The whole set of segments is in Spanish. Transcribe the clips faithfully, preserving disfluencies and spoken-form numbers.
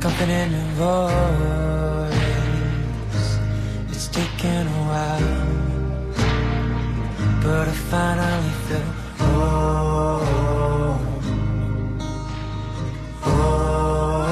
confident in voice. It's taken a while, but I finally feel oh, oh.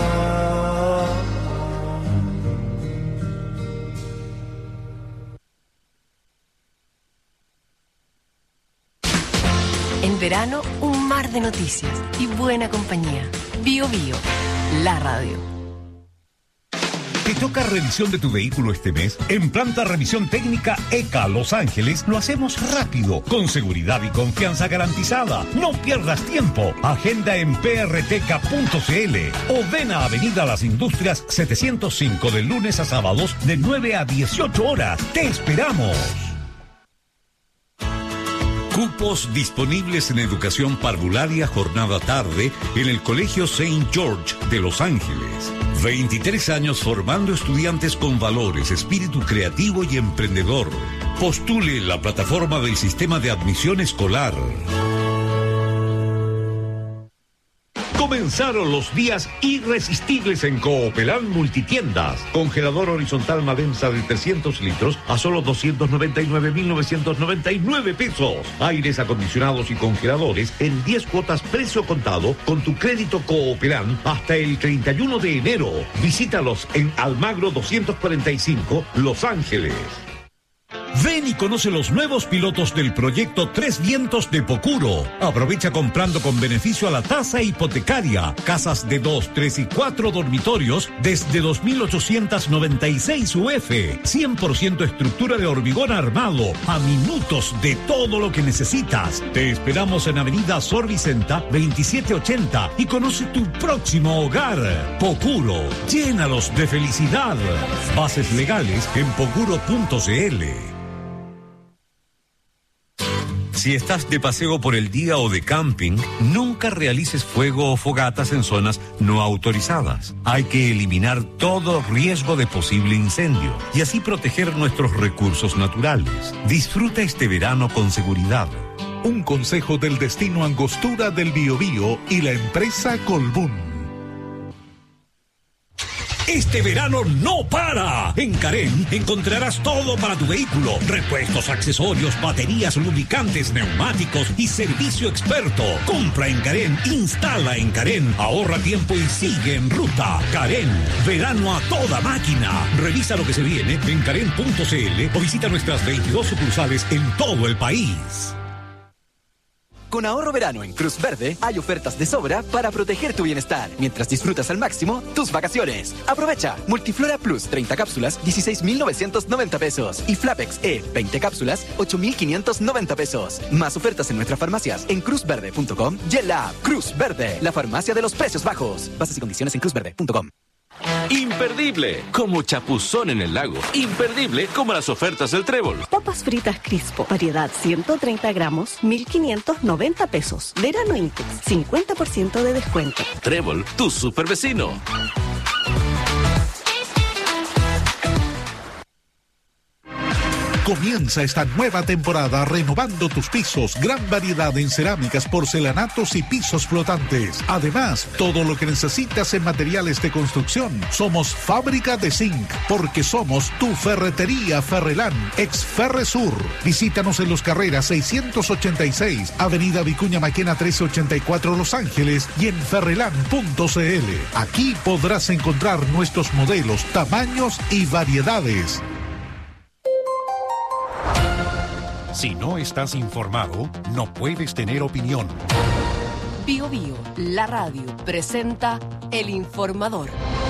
En verano, un mar de noticias y buena compañía. Bio Bio, la radio. ¿Te toca revisión de tu vehículo este mes? En Planta Revisión Técnica E C A Los Ángeles lo hacemos rápido, con seguridad y confianza garantizada. No pierdas tiempo. Agenda en p r t c a punto c l o ven a Avenida Las Industrias setecientos cinco de lunes a sábados de nueve a dieciocho horas. ¡Te esperamos! Cupos disponibles en educación parvularia jornada tarde en el Colegio Saint George de Los Ángeles. veintitrés años formando estudiantes con valores, espíritu creativo y emprendedor. Postule en la plataforma del Sistema de Admisión Escolar. Comenzaron los días irresistibles en Coopelán Multitiendas. Congelador horizontal Madensa de trescientos litros a solo doscientos noventa y nueve mil novecientos noventa y nueve pesos. Aires acondicionados y congeladores en diez cuotas precio contado con tu crédito Coopelán hasta el treinta y uno de enero. Visítalos en Almagro doscientos cuarenta y cinco, Los Ángeles. Ven y conoce los nuevos pilotos del proyecto Tres Vientos de Pocuro. Aprovecha comprando con beneficio a la tasa hipotecaria. Casas de dos, tres y cuatro dormitorios desde dos mil ochocientos noventa y seis U F. cien por ciento estructura de hormigón armado. A minutos de todo lo que necesitas. Te esperamos en Avenida Sor Vicenta veintisiete ochenta y conoce tu próximo hogar. Pocuro, llénalos de felicidad. Bases legales en pocuro punto c l. Si estás de paseo por el día o de camping, nunca realices fuego o fogatas en zonas no autorizadas. Hay que eliminar todo riesgo de posible incendio y así proteger nuestros recursos naturales. Disfruta este verano con seguridad. Un consejo del destino Angostura del Biobío y la empresa Colbún. Este verano no para. En Carén encontrarás todo para tu vehículo. Repuestos, accesorios, baterías, lubricantes, neumáticos y servicio experto. Compra en Carén, instala en Carén, ahorra tiempo y sigue en ruta. Carén, verano a toda máquina. Revisa lo que se viene en carén punto c l o visita nuestras veintidós sucursales en todo el país. Con ahorro verano en Cruz Verde hay ofertas de sobra para proteger tu bienestar mientras disfrutas al máximo tus vacaciones. Aprovecha Multiflora Plus treinta cápsulas, dieciséis mil novecientos noventa pesos y Flapex E veinte cápsulas, ocho mil quinientos noventa pesos. Más ofertas en nuestras farmacias en cruz verde punto com y en la app Cruz Verde, la farmacia de los precios bajos. Bases y condiciones en cruz verde punto com. Imperdible, como chapuzón en el lago. Imperdible, como las ofertas del Trébol. Papas fritas Crispo, variedad ciento treinta gramos, mil quinientos noventa pesos. Verano Intex, cincuenta por ciento de descuento. Trébol, tu super vecino. Comienza esta nueva temporada renovando tus pisos. Gran variedad en cerámicas, porcelanatos y pisos flotantes. Además, todo lo que necesitas en materiales de construcción. Somos Fábrica de Zinc, porque somos tu ferretería Ferrelán, ex Ferresur. Visítanos en Los Carreras seiscientos ochenta y seis, Avenida Vicuña Maquena trece ochenta y cuatro, Los Ángeles y en ferrelán punto c l. Aquí podrás encontrar nuestros modelos, tamaños y variedades. Si no estás informado, no puedes tener opinión. Bio Bio, la radio, presenta El Informador.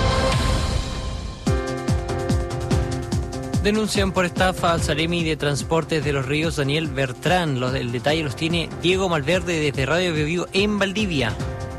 Denuncian por estafa al Saremi de Transportes de los Ríos Daniel Bertrán. Los, el detalle los tiene Diego Malverde desde Radio Bio Bio en Valdivia.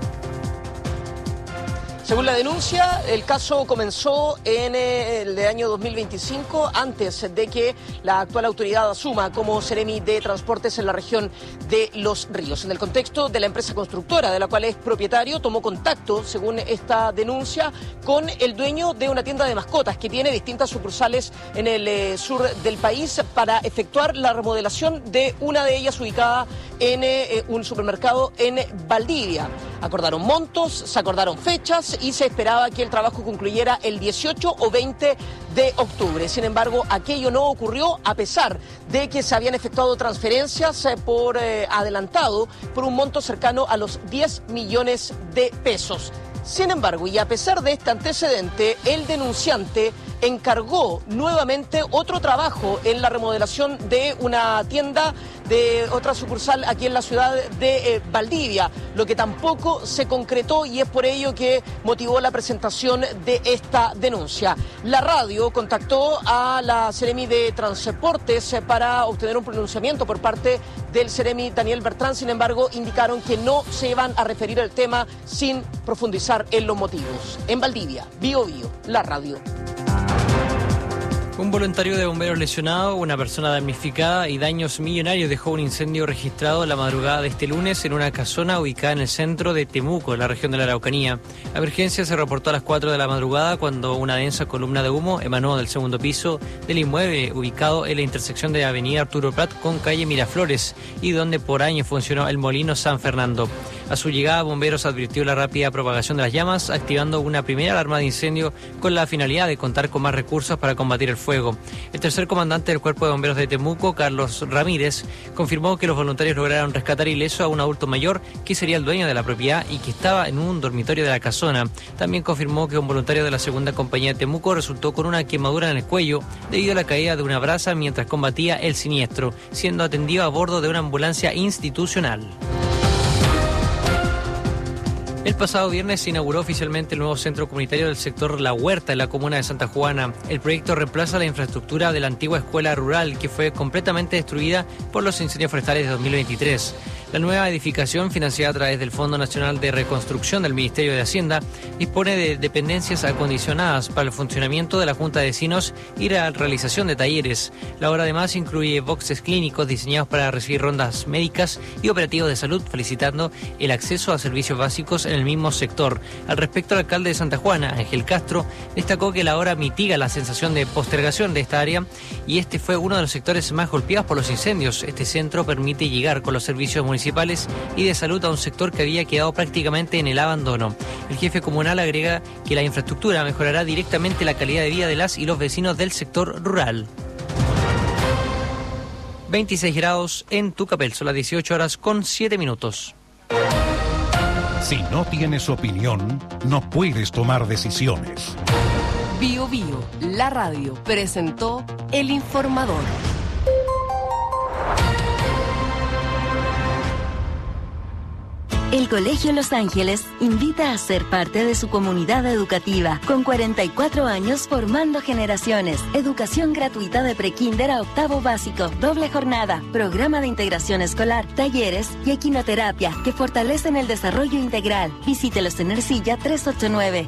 Según la denuncia, el caso comenzó en el año dos mil veinticinco, antes de que la actual autoridad asuma como Seremi de Transportes en la región de Los Ríos. En el contexto de la empresa constructora de la cual es propietario, tomó contacto, según esta denuncia, con el dueño de una tienda de mascotas que tiene distintas sucursales en el eh, sur del país para efectuar la remodelación de una de ellas ubicada en eh, un supermercado en Valdivia. Acordaron montos, se acordaron fechas y se esperaba que el trabajo concluyera el dieciocho o veinte de octubre. Sin embargo, aquello no ocurrió a pesar de que se habían efectuado transferencias eh, por eh, adelantado por un monto cercano a los diez millones de pesos. Sin embargo, y a pesar de este antecedente, el denunciante encargó nuevamente otro trabajo en la remodelación de una tienda de otra sucursal aquí en la ciudad de eh, Valdivia, lo que tampoco se concretó y es por ello que motivó la presentación de esta denuncia. La radio contactó a la Seremi de Transportes eh, para obtener un pronunciamiento por parte del Seremi Daniel Bertrán, sin embargo, indicaron que no se iban a referir al tema sin profundizar en los motivos. En Valdivia, Bio Bio, la radio. Un voluntario de bomberos lesionado, una persona damnificada y daños millonarios dejó un incendio registrado la madrugada de este lunes en una casona ubicada en el centro de Temuco, en la región de la Araucanía. La emergencia se reportó a las cuatro de la madrugada cuando una densa columna de humo emanó del segundo piso del inmueble ubicado en la intersección de Avenida Arturo Prat con calle Miraflores y donde por años funcionó el Molino San Fernando. A su llegada, bomberos advirtió la rápida propagación de las llamas, activando una primera alarma de incendio con la finalidad de contar con más recursos para combatir el fuego. El tercer comandante del Cuerpo de Bomberos de Temuco, Carlos Ramírez, confirmó que los voluntarios lograron rescatar ileso a un adulto mayor que sería el dueño de la propiedad y que estaba en un dormitorio de la casona. También confirmó que un voluntario de la segunda compañía de Temuco resultó con una quemadura en el cuello debido a la caída de una brasa mientras combatía el siniestro, siendo atendido a bordo de una ambulancia institucional. El pasado viernes se inauguró oficialmente el nuevo centro comunitario del sector La Huerta en la comuna de Santa Juana. El proyecto reemplaza la infraestructura de la antigua escuela rural que fue completamente destruida por los incendios forestales de dos mil veintitrés. La nueva edificación, financiada a través del Fondo Nacional de Reconstrucción del Ministerio de Hacienda, dispone de dependencias acondicionadas para el funcionamiento de la Junta de Vecinos y la realización de talleres. La obra además incluye boxes clínicos diseñados para recibir rondas médicas y operativos de salud, felicitando el acceso a servicios básicos en el mismo sector. Al respecto, el alcalde de Santa Juana, Ángel Castro, destacó que la obra mitiga la sensación de postergación de esta área y este fue uno de los sectores más golpeados por los incendios. Este centro permite llegar con los servicios municipales y de salud a un sector que había quedado prácticamente en el abandono. El jefe comunal agrega que la infraestructura mejorará directamente la calidad de vida de las y los vecinos del sector rural. veintiséis grados en Tucapel, son las dieciocho horas con siete minutos. Si no tienes opinión, no puedes tomar decisiones. Bio Bio, la radio, presentó El Informador. El Colegio Los Ángeles invita a ser parte de su comunidad educativa, con cuarenta y cuatro años formando generaciones. Educación gratuita de prekinder a octavo básico, doble jornada, programa de integración escolar, talleres y equinoterapia que fortalecen el desarrollo integral. Visítelos en Ercilla trescientos ochenta y nueve.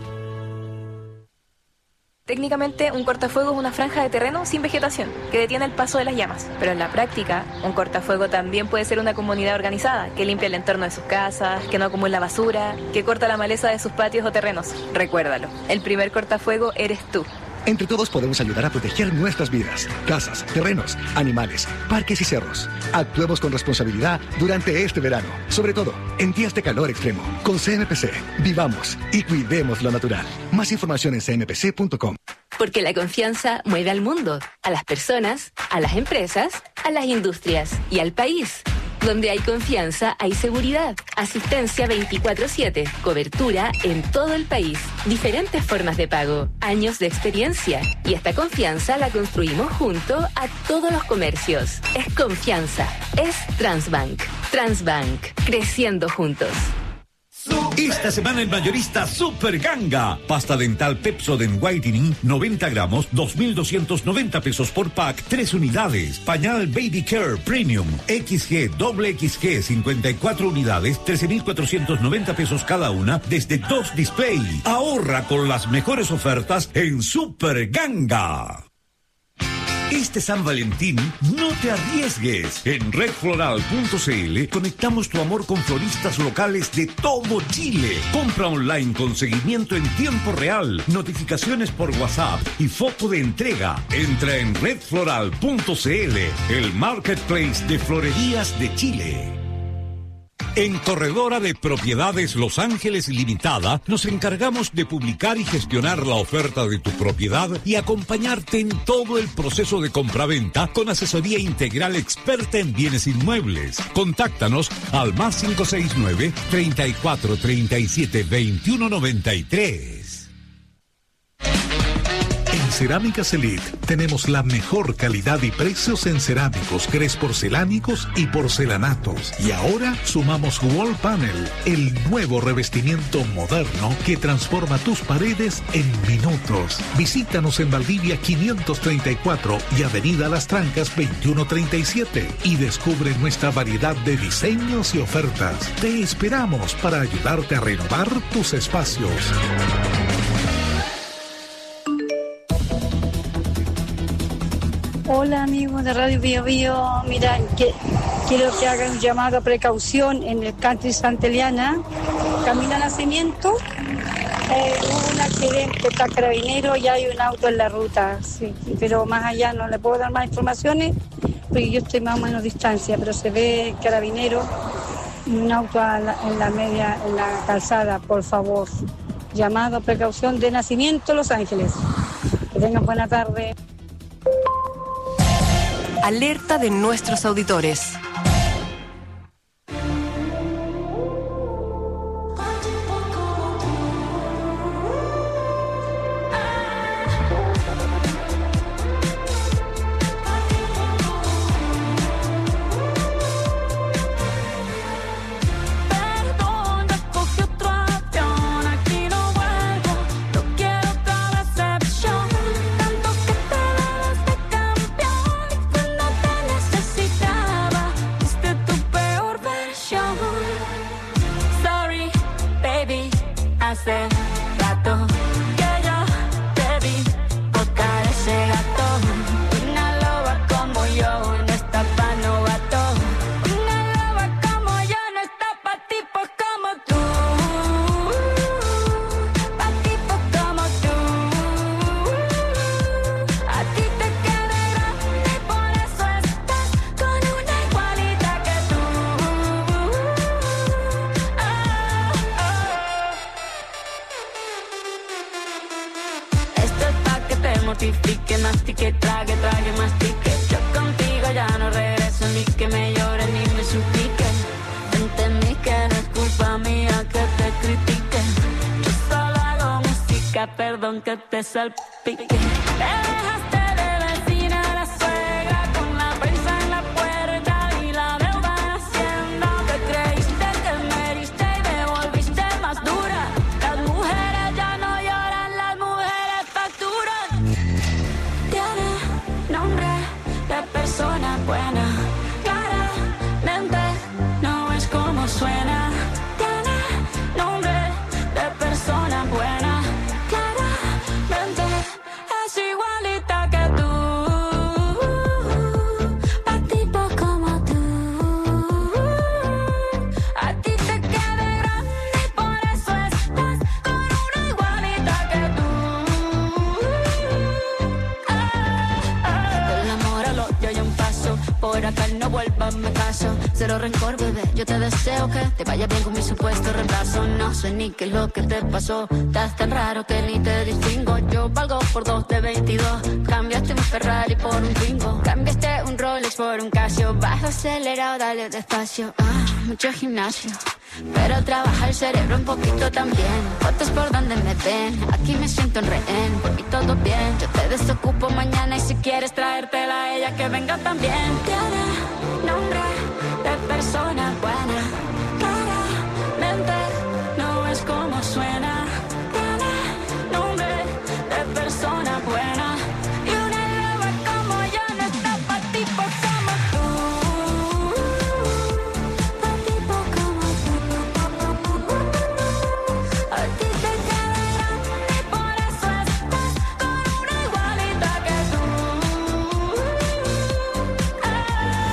Técnicamente, un cortafuego es una franja de terreno sin vegetación, que detiene el paso de las llamas. Pero en la práctica, un cortafuego también puede ser una comunidad organizada, que limpia el entorno de sus casas, que no acumula basura, que corta la maleza de sus patios o terrenos. Recuérdalo, el primer cortafuego eres tú. Entre todos podemos ayudar a proteger nuestras vidas, casas, terrenos, animales, parques y cerros. Actuemos con responsabilidad durante este verano, sobre todo en días de calor extremo. Con C M P C, vivamos y cuidemos lo natural. Más información en c m p c punto com. Porque la confianza mueve al mundo, a las personas, a las empresas, a las industrias y al país. Donde hay confianza, hay seguridad. Asistencia veinticuatro siete. Cobertura en todo el país. Diferentes formas de pago. Años de experiencia. Y esta confianza la construimos junto a todos los comercios. Es confianza. Es Transbank. Transbank. Creciendo juntos. Esta semana en Mayorista Super Ganga. Pasta dental Pepsodent Whitening, noventa gramos, dos mil doscientos noventa pesos por pack, tres unidades. Pañal Baby Care Premium, X G, doble X G, cincuenta y cuatro unidades, trece mil cuatrocientos noventa pesos cada una, desde dos Display. Ahorra con las mejores ofertas en Super Ganga. Este San Valentín, no te arriesgues. En red floral punto c l conectamos tu amor con floristas locales de todo Chile. Compra online con seguimiento en tiempo real, notificaciones por WhatsApp y foto de entrega. Entra en red floral punto c l, el marketplace de florerías de Chile. En Corredora de Propiedades Los Ángeles Limitada nos encargamos de publicar y gestionar la oferta de tu propiedad y acompañarte en todo el proceso de compraventa con asesoría integral experta en bienes inmuebles. Contáctanos al más cinco seis nueve, treinta y cuatro, treinta y siete, veintiuno noventa y tres. En Cerámicas Elite tenemos la mejor calidad y precios en cerámicos, grés porcelánicos y porcelanatos. Y ahora sumamos Wall Panel, el nuevo revestimiento moderno que transforma tus paredes en minutos. Visítanos en Valdivia quinientos treinta y cuatro y Avenida Las Trancas veintiuno treinta y siete y descubre nuestra variedad de diseños y ofertas. Te esperamos para ayudarte a renovar tus espacios. Hola amigos de Radio Bio Bio, mira, que, quiero que hagan un llamado a precaución en el country Santa Eliana, camino a Nacimiento, eh, hubo un accidente, está carabinero y hay un auto en la ruta, sí, pero más allá no le puedo dar más informaciones porque yo estoy más o menos distancia, pero se ve carabinero y un auto a la, en la media, en la calzada, por favor, llamado a precaución de Nacimiento, Los Ángeles. Que tengan buena tarde. Alerta de nuestros auditores. mortifique, mastique, trague, trague, mastique. Yo contigo ya no regreso, ni que me llore ni me suplique. Entendí que no es culpa mía que te critique. Yo solo hago música, perdón que te salpique. Te dejaste de vecina a la suegra con la prensa en la puerta y la deuda en Hacienda. Te creíste que me heriste y me volviste más dura. Las mujeres ya no lloran, las mujeres facturan. Tiene nombre de persona buena, claramente no es como suena. Tiene nombre de persona buena, claramente es igualita que tú. Pa' tipo como tú, a ti te queda grande y por eso estás con una igualita que tú. Del amor al odio hay un paso, por acá no vuelvas, me caso. Cero rencor, bebé, yo te deseo que te vaya bien con mi supuesto reemplazo. No sé ni qué es lo que te pasó, estás tan raro que ni te distingo. Yo valgo por dos de veintidós, cambiaste un Ferrari por un Twingo. Cambiaste un Rolex por un Casio, bajo acelerado, dale despacio. Ah, mucho gimnasio, pero trabaja el cerebro un poquito también. Fotos por donde me ven, aquí me siento en rehén. Por mí todo bien, yo te desocupo mañana y si quieres traértela a ella que venga también. Tiene nombre de persona buena, claramente no es como suena. Tiene nombre de persona buena y una loba como yo no está pa' tipos como tú. Pa' tipos como tú. A ti te queda grande y por eso estás con una igualita que tú. Ah,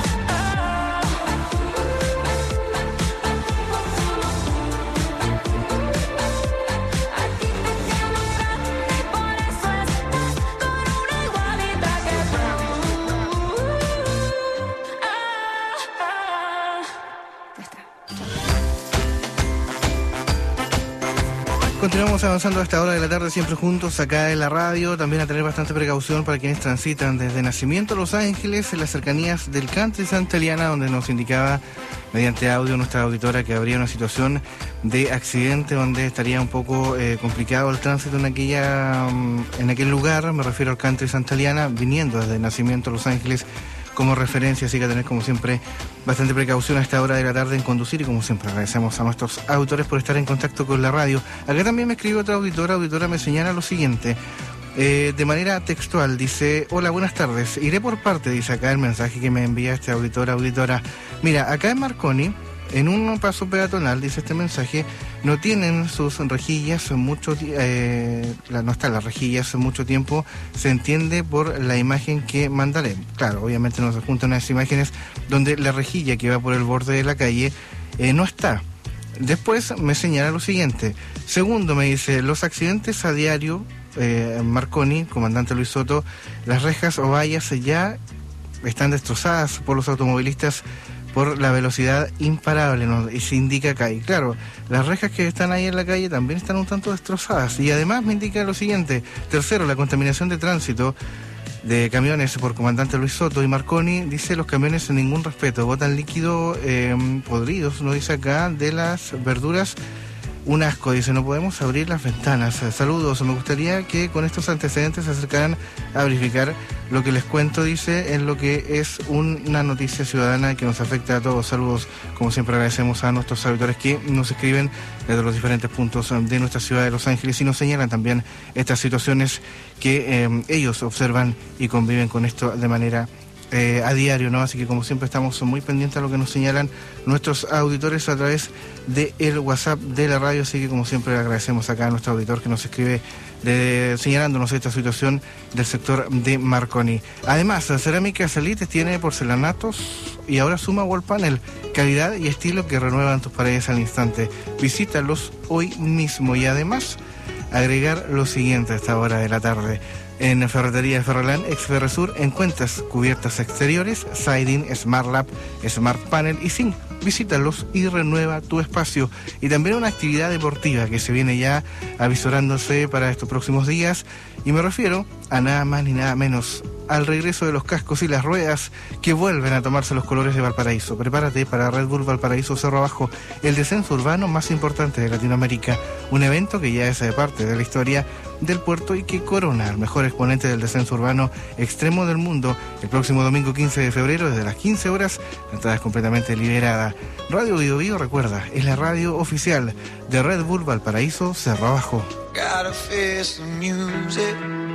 Continuamos avanzando a esta hora de la tarde, siempre juntos acá en la radio. También a tener bastante precaución para quienes transitan desde Nacimiento a Los Ángeles, en las cercanías del Country Santa Eliana, donde nos indicaba mediante audio nuestra auditora que habría una situación de accidente donde estaría un poco eh, complicado el tránsito en aquella en aquel lugar. Me refiero al Country Santa Eliana, viniendo desde Nacimiento a Los Ángeles como referencia, así que a tener como siempre bastante precaución a esta hora de la tarde en conducir, y como siempre agradecemos a nuestros auditores por estar en contacto con la radio. Acá también me escribe otra auditora, auditora me señala lo siguiente, eh, de manera textual, dice: hola, buenas tardes, iré por parte, dice acá el mensaje que me envía este auditor, auditora. Mira, acá en Marconi, en un paso peatonal, dice este mensaje, no tienen sus rejillas mucho, eh, la, no están las rejillas mucho tiempo, se entiende por la imagen que mandaré. Claro, obviamente nos juntan unas imágenes donde la rejilla que va por el borde de la calle eh, no está. Después me señala lo siguiente. Segundo, me dice: los accidentes a diario, eh, Marconi, comandante Luis Soto, las rejas o vallas ya están destrozadas por los automovilistas por la velocidad imparable, ¿no? Y se indica acá. Y claro, las rejas que están ahí en la calle también están un tanto destrozadas. Y además me indica lo siguiente. Tercero, la contaminación de tránsito de camiones por comandante Luis Soto y Marconi, dice: los camiones sin ningún respeto, botan líquido eh, podridos, no dice acá, de las verduras. Un asco, dice, no podemos abrir las ventanas. Saludos, me gustaría que con estos antecedentes se acercaran a verificar lo que les cuento, dice, en lo que es una noticia ciudadana que nos afecta a todos. Saludos, como siempre agradecemos a nuestros auditores que nos escriben desde los diferentes puntos de nuestra ciudad de Los Ángeles y nos señalan también estas situaciones que eh, ellos observan y conviven con esto de manera Eh, a diario, ¿no? Así que como siempre estamos muy pendientes a lo que nos señalan nuestros auditores a través del WhatsApp de la radio, así que como siempre agradecemos acá a nuestro auditor que nos escribe de, señalándonos esta situación del sector de Marconi. Además, Cerámica Elite tiene porcelanatos y ahora suma wall panel, calidad y estilo que renuevan tus paredes al instante. Visítalos hoy mismo y además agregar lo siguiente a esta hora de la tarde. En Ferretería Ferrolán, ex Ferresur, encuentras cubiertas exteriores, siding, Smart Lab, Smart Panel y Zinc. Visítalos y renueva tu espacio. Y también una actividad deportiva que se viene ya avisorándose para estos próximos días. Y me refiero a nada más ni nada menos al regreso de los cascos y las ruedas que vuelven a tomarse los colores de Valparaíso. Prepárate para Red Bull Valparaíso Cerro Abajo, el descenso urbano más importante de Latinoamérica. Un evento que ya es parte de la historia del puerto y que corona al mejor exponente del descenso urbano extremo del mundo el próximo domingo quince de febrero desde las quince horas. La entrada es completamente liberada. Radio Bio Bio, recuerda, es la radio oficial de Red Bull Valparaíso Cerro Abajo. Gotta face the music.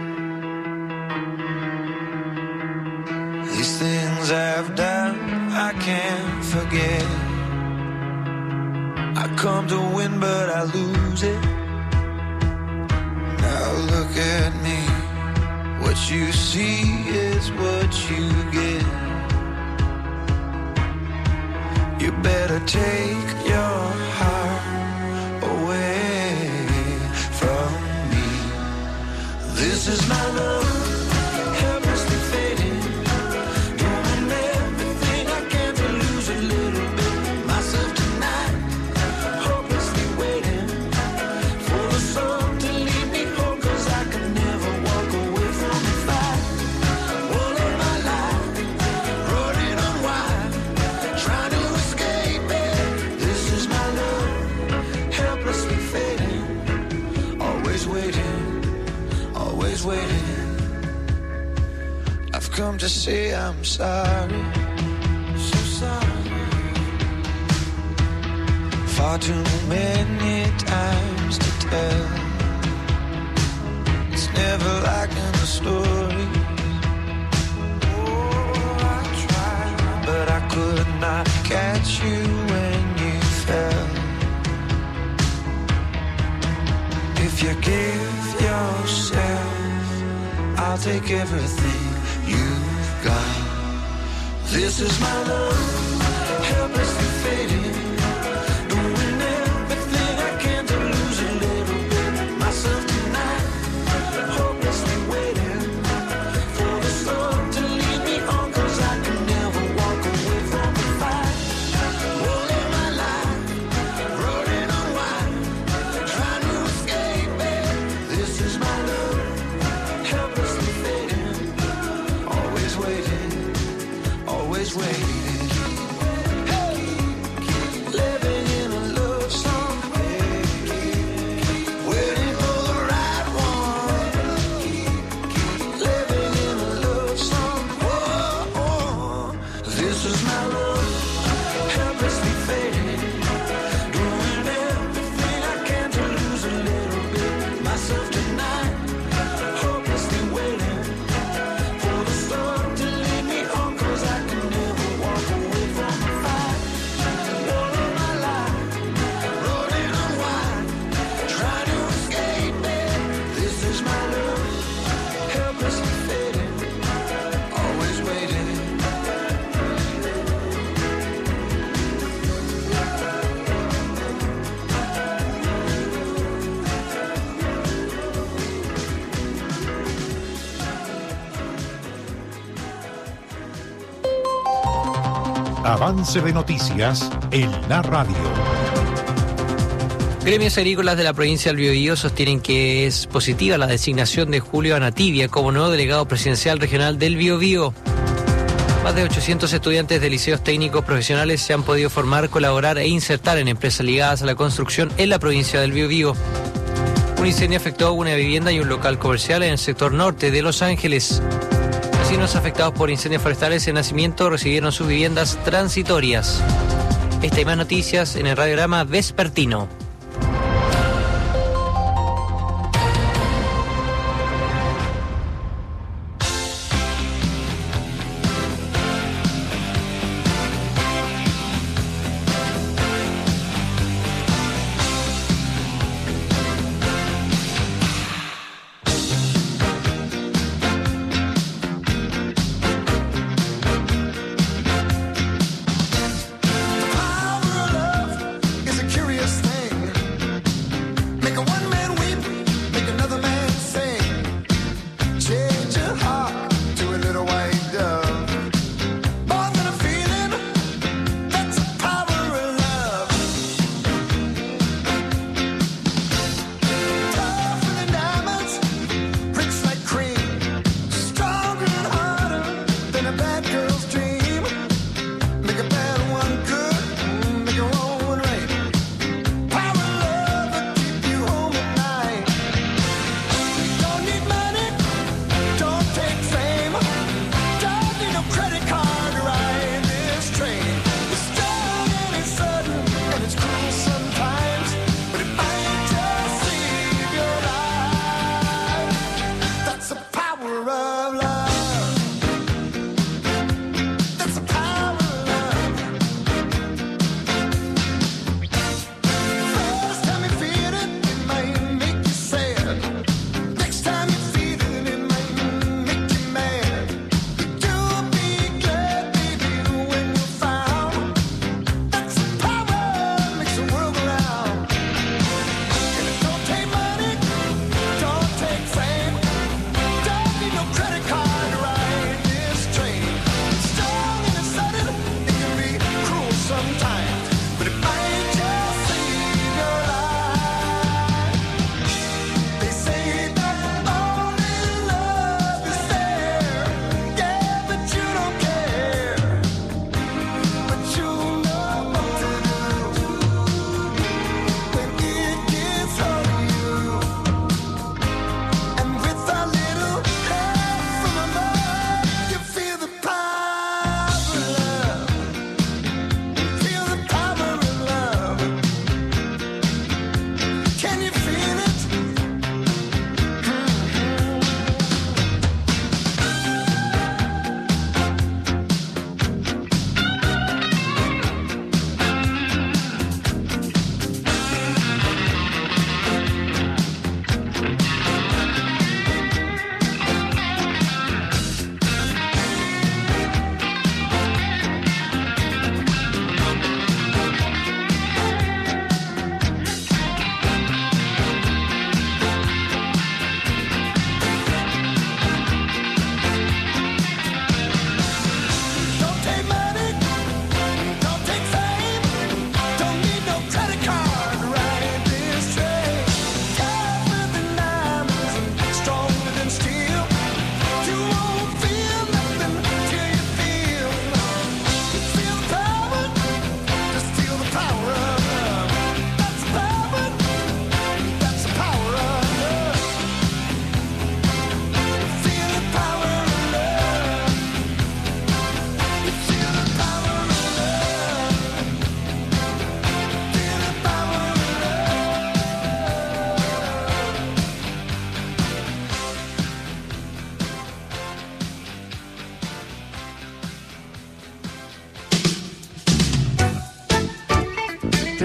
These things I've done, I can't forget. I come to win, but I lose it. Now look at me. What you see is what you get. You better take your heart away from me. This is my love, helplessly fading. Doing everything I can to lose a little bit myself tonight. Hopelessly waiting for the sun to lead me home, 'cause I can never walk away from the fight. All of my life, running on wild, trying to escape it. This is my love, helplessly fading. Always waiting, always waiting. I've come to say I'm sorry, so sorry. Far too many times to tell. It's never like in the story. Oh, I tried, but I could not catch you when you fell. If you give yourself, I'll take everything you've got. This is my love, helplessly fading. Doing everything I can to lose a little bit myself tonight. Hopelessly waiting for the sun to lead me on, 'cause I can never walk away from the fight. All in my life, running on wild, trying to escape. Avance de noticias en la radio. Gremios agrícolas de la provincia del Biobío sostienen que es positiva la designación de Julio Anativia como nuevo delegado presidencial regional del Biobío. Más de ochocientos estudiantes de liceos técnicos profesionales se han podido formar, colaborar e insertar en empresas ligadas a la construcción en la provincia del Biobío. Un incendio afectó una vivienda y un local comercial en el sector norte de Los Ángeles. Vecinos afectados por incendios forestales en Nacimiento recibieron sus viviendas transitorias. Esta y más noticias en el radiograma vespertino. Power of love is a curious thing.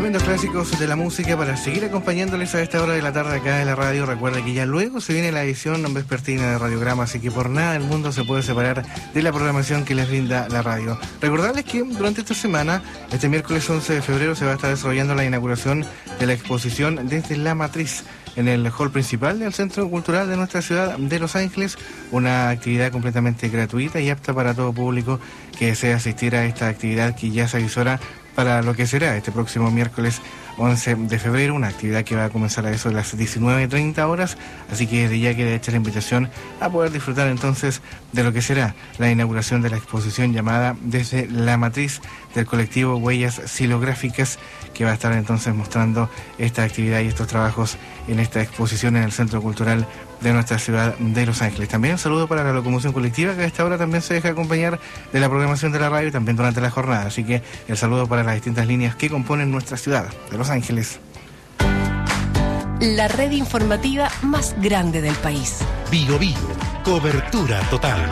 tremendos clásicos de la música para seguir acompañándoles a esta hora de la tarde acá en la radio. Recuerda que ya luego se viene la edición vespertina de Radiograma, así que por nada del mundo se puede separar de la programación que les brinda la radio. Recordarles que durante esta semana, este miércoles once de febrero, se va a estar desarrollando la inauguración de la exposición Desde la Matriz en el hall principal del Centro Cultural de nuestra ciudad de Los Ángeles, una actividad completamente gratuita y apta para todo público que desea asistir a esta actividad que ya se avisora para lo que será este próximo miércoles once de febrero, una actividad que va a comenzar a eso de las diecinueve treinta horas, así que desde ya queda hecha la invitación a poder disfrutar entonces de lo que será la inauguración de la exposición llamada Desde la Matriz del colectivo Huellas Silográficas, que va a estar entonces mostrando esta actividad y estos trabajos en esta exposición en el Centro Cultural de nuestra ciudad de Los Ángeles. También un saludo para la locomoción colectiva, que a esta hora también se deja acompañar de la programación de la radio y también durante la jornada, así que el saludo para las distintas líneas que componen nuestra ciudad de Los Ángeles. La red informativa más grande del país. Bio Bio, cobertura total.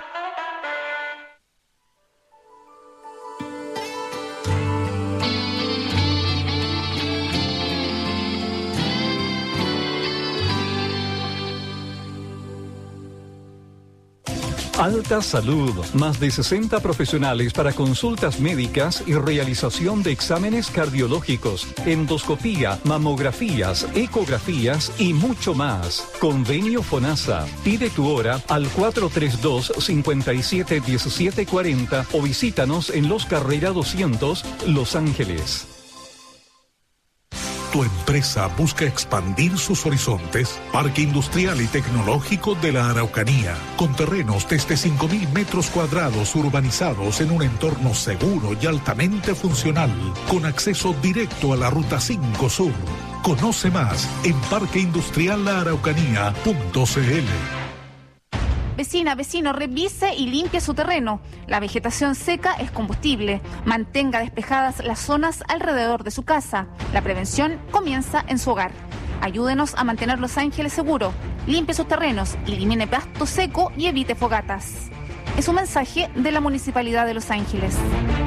Alta Salud, más de sesenta profesionales para consultas médicas y realización de exámenes cardiológicos, endoscopía, mamografías, ecografías y mucho más. Convenio FONASA. Pide tu hora al cuatro tres dos, cinco siete, uno siete cuatro cero o visítanos en Los Carrera doscientos, Los Ángeles. ¿Tu empresa busca expandir sus horizontes? Parque Industrial y Tecnológico de la Araucanía, con terrenos desde cinco mil metros cuadrados urbanizados en un entorno seguro y altamente funcional, con acceso directo a la Ruta cinco Sur. Conoce más en parque industrial la araucanía punto c l. Vecina, vecino, revise y limpie su terreno. La vegetación seca es combustible. Mantenga despejadas las zonas alrededor de su casa. La prevención comienza en su hogar. Ayúdenos a mantener Los Ángeles seguro. Limpie sus terrenos, elimine pasto seco y evite fogatas. Es un mensaje de la Municipalidad de Los Ángeles.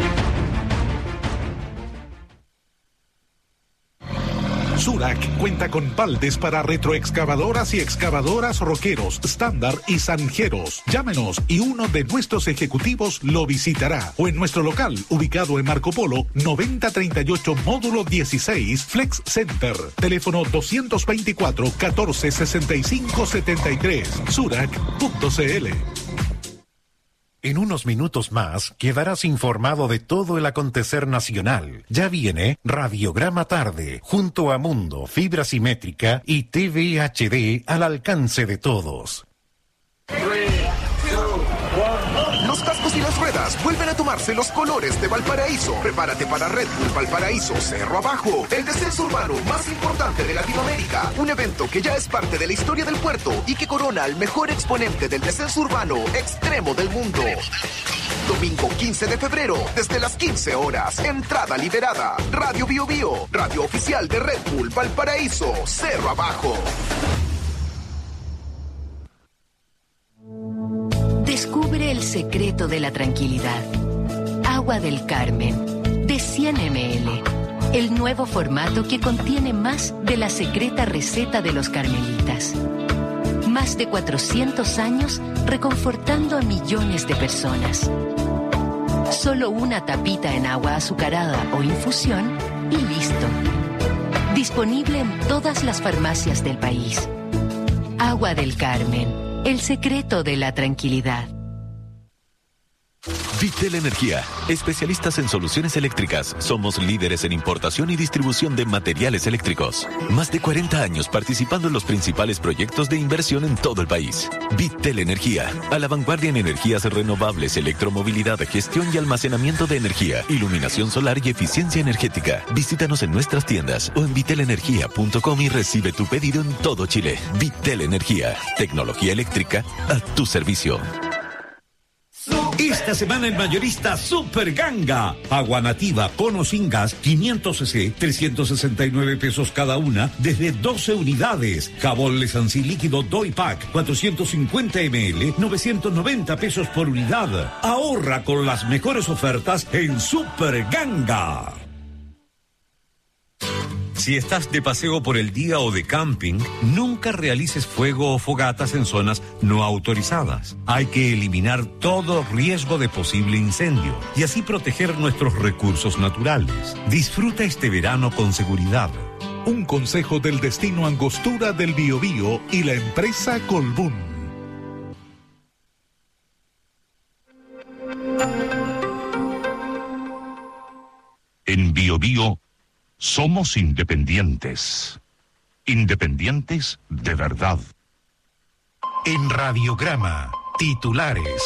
Surac cuenta con baldes para retroexcavadoras y excavadoras Roqueros, Estándar y Zanjeros. Llámenos y uno de nuestros ejecutivos lo visitará. O en nuestro local, ubicado en Marco Polo, noventa treinta y ocho, módulo dieciséis, Flex Center. Teléfono dos veinticuatro, catorce sesenta y cinco setenta y tres. Surac punto c l. En unos minutos más quedarás informado de todo el acontecer nacional. Ya viene Radiograma Tarde, junto a Mundo, Fibra Simétrica y T V H D al alcance de todos. Los cascos y las ruedas vuelven a tomarse los colores de Valparaíso. Prepárate para Red Bull Valparaíso Cerro Abajo, el descenso urbano más importante de Latinoamérica. Un evento que ya es parte de la historia del puerto y que corona al mejor exponente del descenso urbano extremo del mundo. Domingo quince de febrero, desde las quince horas. Entrada liberada. Radio Bio Bio, radio oficial de Red Bull Valparaíso Cerro Abajo. Descubre el secreto de la tranquilidad. Agua del Carmen, de cien mililitros. El nuevo formato que contiene más de la secreta receta de los carmelitas. Más de cuatrocientos años reconfortando a millones de personas. Solo una tapita en agua azucarada o infusión y listo. Disponible en todas las farmacias del país. Agua del Carmen. El secreto de la tranquilidad. Vitel Energía, especialistas en soluciones eléctricas. Somos líderes en importación y distribución de materiales eléctricos. Más de cuarenta años participando en los principales proyectos de inversión en todo el país. Vitel Energía, a la vanguardia en energías renovables, electromovilidad, gestión y almacenamiento de energía, iluminación solar y eficiencia energética. Visítanos en nuestras tiendas o en vitel energía punto com y recibe tu pedido en todo Chile. Vitel Energía, tecnología eléctrica a tu servicio. Esta semana el mayorista Super Ganga. Agua nativa con o sin gas, quinientos centilitros, trescientos sesenta y nueve pesos cada una, desde doce unidades. Jabón Lesansi líquido Doi Pack, cuatrocientos cincuenta mililitros, novecientos noventa pesos por unidad. Ahorra con las mejores ofertas en Super Ganga. Si estás de paseo por el día o de camping, nunca realices fuego o fogatas en zonas no autorizadas. Hay que eliminar todo riesgo de posible incendio y así proteger nuestros recursos naturales. Disfruta este verano con seguridad. Un consejo del destino Angostura del Biobío y la empresa Colbún. En Biobío somos independientes. Independientes de verdad. En Radiograma, titulares.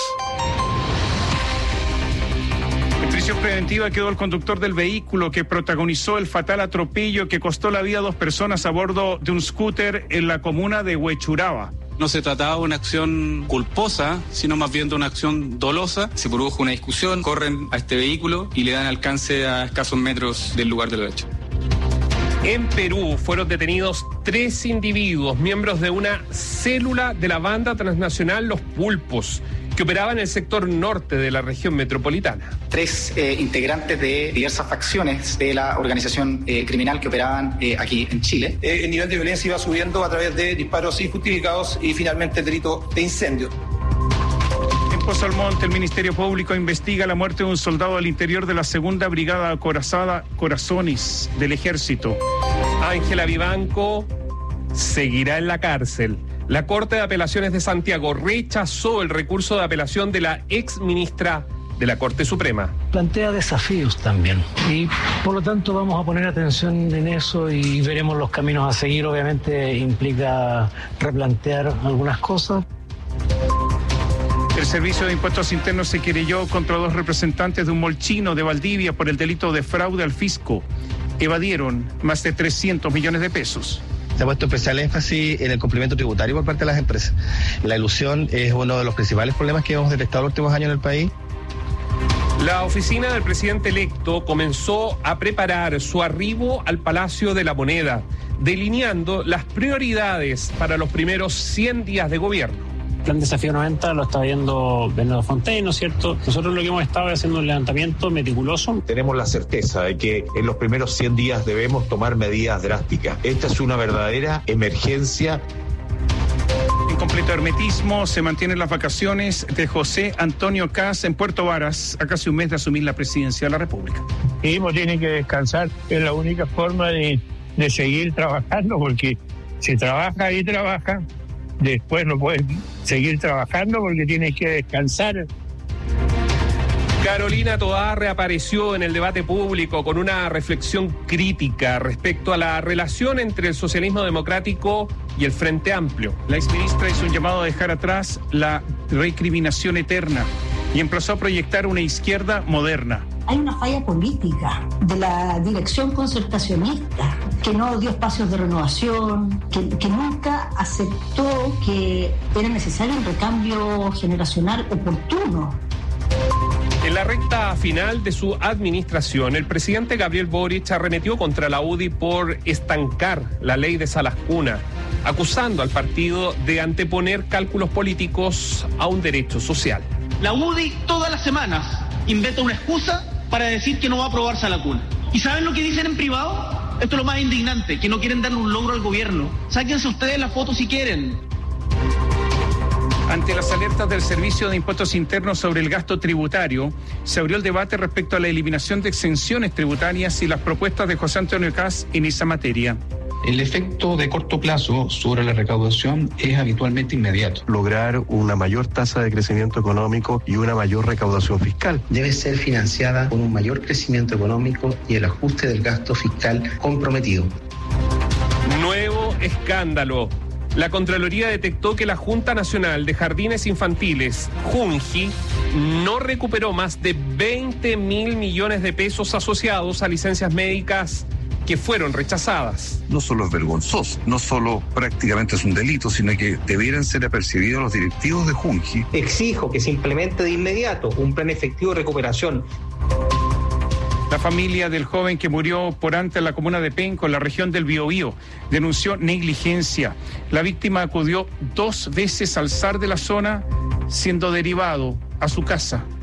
En prisión preventiva quedó el conductor del vehículo que protagonizó el fatal atropello que costó la vida a dos personas a bordo de un scooter en la comuna de Huechuraba. No se trataba de una acción culposa, sino más bien de una acción dolosa. Se produjo una discusión, corren a este vehículo y le dan alcance a escasos metros del lugar del hecho. En Perú fueron detenidos tres individuos, miembros de una célula de la banda transnacional Los Pulpos, que operaba en el sector norte de la región metropolitana. Tres eh, integrantes de diversas facciones de la organización eh, criminal que operaban eh, aquí en Chile. Eh, el nivel de violencia iba subiendo a través de disparos injustificados y finalmente el delito de incendio. En Pozo Almonte, el Ministerio Público investiga la muerte de un soldado al interior de la segunda Brigada Acorazada Corazones del Ejército. Ángela Vivanco seguirá en la cárcel. La Corte de Apelaciones de Santiago rechazó el recurso de apelación de la ex ministra de la Corte Suprema. Plantea desafíos también y por lo tanto vamos a poner atención en eso y veremos los caminos a seguir. Obviamente implica replantear algunas cosas. El Servicio de Impuestos Internos se querelló contra dos representantes de un mall chino de Valdivia por el delito de fraude al fisco. Evadieron más de trescientos millones de pesos. Se ha puesto especial énfasis en el cumplimiento tributario por parte de las empresas. La elusión es uno de los principales problemas que hemos detectado en los últimos años en el país. La oficina del presidente electo comenzó a preparar su arribo al Palacio de la Moneda, delineando las prioridades para los primeros cien días de gobierno. El Plan Desafío noventa lo está viendo Bernardo Fontaine, ¿no es cierto? Nosotros lo que hemos estado haciendo es un levantamiento meticuloso. Tenemos la certeza de que en los primeros cien días debemos tomar medidas drásticas. Esta es una verdadera emergencia. En completo hermetismo se mantienen las vacaciones de José Antonio Kast en Puerto Varas, a casi un mes de asumir la presidencia de la República. Sí, pues tiene que descansar, es la única forma de, de seguir trabajando, porque si trabaja y trabaja, después no puedes seguir trabajando porque tienes que descansar. Carolina Toá reapareció en el debate público con una reflexión crítica respecto a la relación entre el socialismo democrático y el Frente Amplio. La exministra hizo un llamado a dejar atrás la recriminación eterna y emplazó a proyectar una izquierda moderna. Hay una falla política de la dirección concertacionista que no dio espacios de renovación, que, que nunca aceptó que era necesario un recambio generacional oportuno. En la recta final de su administración, el presidente Gabriel Boric arremetió contra la U D I por estancar la ley de Salas Cuna, acusando al partido de anteponer cálculos políticos a un derecho social. La U D I todas las semanas inventa una excusa para decir que no va a aprobar Sala Cuna. ¿Y saben lo que dicen en privado? Esto es lo más indignante, que no quieren darle un logro al gobierno. Sáquense ustedes la foto si quieren. Ante las alertas del Servicio de Impuestos Internos sobre el gasto tributario, se abrió el debate respecto a la eliminación de exenciones tributarias y las propuestas de José Antonio Kast en esa materia. El efecto de corto plazo sobre la recaudación es habitualmente inmediato. Lograr una mayor tasa de crecimiento económico y una mayor recaudación fiscal. Debe ser financiada con un mayor crecimiento económico y el ajuste del gasto fiscal comprometido. Nuevo escándalo. La Contraloría detectó que la Junta Nacional de Jardines Infantiles, Junji, no recuperó más de veinte mil millones de pesos asociados a licencias médicas que fueron rechazadas. No solo es vergonzoso, no solo prácticamente es un delito, sino que debieran ser apercibidos los directivos de Junji. Exijo que se implemente de inmediato un plan efectivo de recuperación. La familia del joven que murió por antes en la comuna de Penco, en la región del Biobío, denunció negligencia. La víctima acudió dos veces al S A R de la zona, siendo derivado a su casa.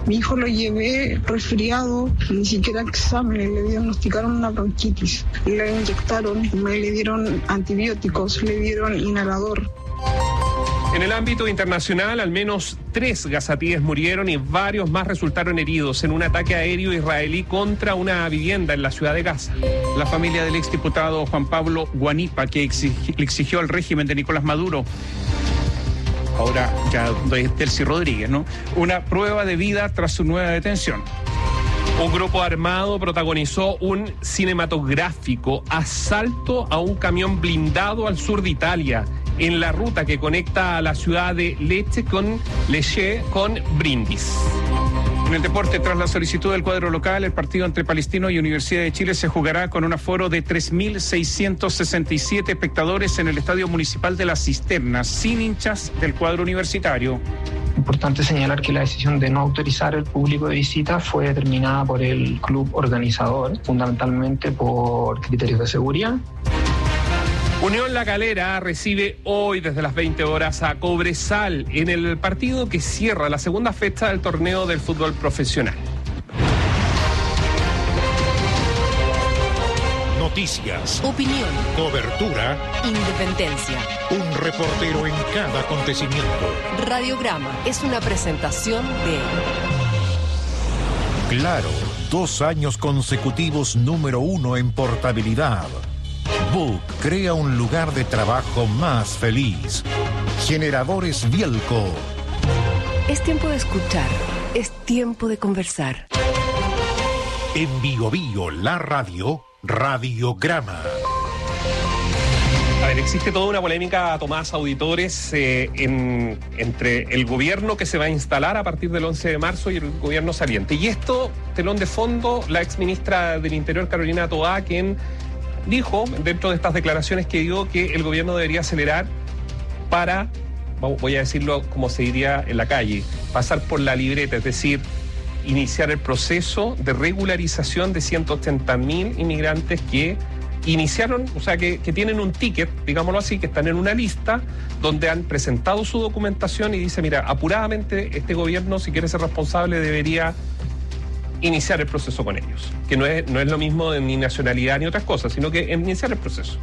Mi hijo lo llevé resfriado, ni siquiera exámenes, le diagnosticaron una bronquitis, le inyectaron, me le dieron antibióticos, le dieron inhalador. En el ámbito internacional, al menos tres gazatíes murieron y varios más resultaron heridos en un ataque aéreo israelí contra una vivienda en la ciudad de Gaza. La familia del exdiputado Juan Pablo Guanipa, que exigi- le exigió al régimen de Nicolás Maduro, ahora ya de Delcy Rodríguez, ¿no?, una prueba de vida tras su nueva detención. Un grupo armado protagonizó un cinematográfico asalto a un camión blindado al sur de Italia, en la ruta que conecta a la ciudad de Lecce con Lecce con Brindis. En el deporte, tras la solicitud del cuadro local, el partido entre Palestino y Universidad de Chile se jugará con un aforo de tres mil seiscientos sesenta y siete espectadores en el Estadio Municipal de Las Cisternas, sin hinchas del cuadro universitario. Importante señalar que la decisión de no autorizar el público de visita fue determinada por el club organizador, fundamentalmente por criterios de seguridad. Unión La Calera recibe hoy desde las veinte horas a Cobresal en el partido que cierra la segunda fecha del torneo del fútbol profesional. Noticias, opinión, cobertura, independencia. Un reportero en cada acontecimiento. Radiograma es una presentación de Claro, dos años consecutivos número uno en portabilidad. Book crea un lugar de trabajo más feliz. Generadores Bielco. Es tiempo de escuchar, es tiempo de conversar. En Bio Bio, la radio, Radiograma. A ver, existe toda una polémica, Tomás, auditores, eh, en, entre el gobierno que se va a instalar a partir del once de marzo y el gobierno saliente. Y esto, telón de fondo, la exministra del Interior, Carolina Toá, quien dijo, dentro de estas declaraciones que dio, que el gobierno debería acelerar para, voy a decirlo como se diría en la calle, pasar por la libreta, es decir, iniciar el proceso de regularización de ciento ochenta mil inmigrantes que iniciaron, o sea, que, que tienen un ticket, digámoslo así, que están en una lista donde han presentado su documentación y dice, mira, apuradamente este gobierno, si quiere ser responsable, debería iniciar el proceso con ellos, que no es, no es lo mismo de ni nacionalidad ni otras cosas, sino que iniciar el proceso.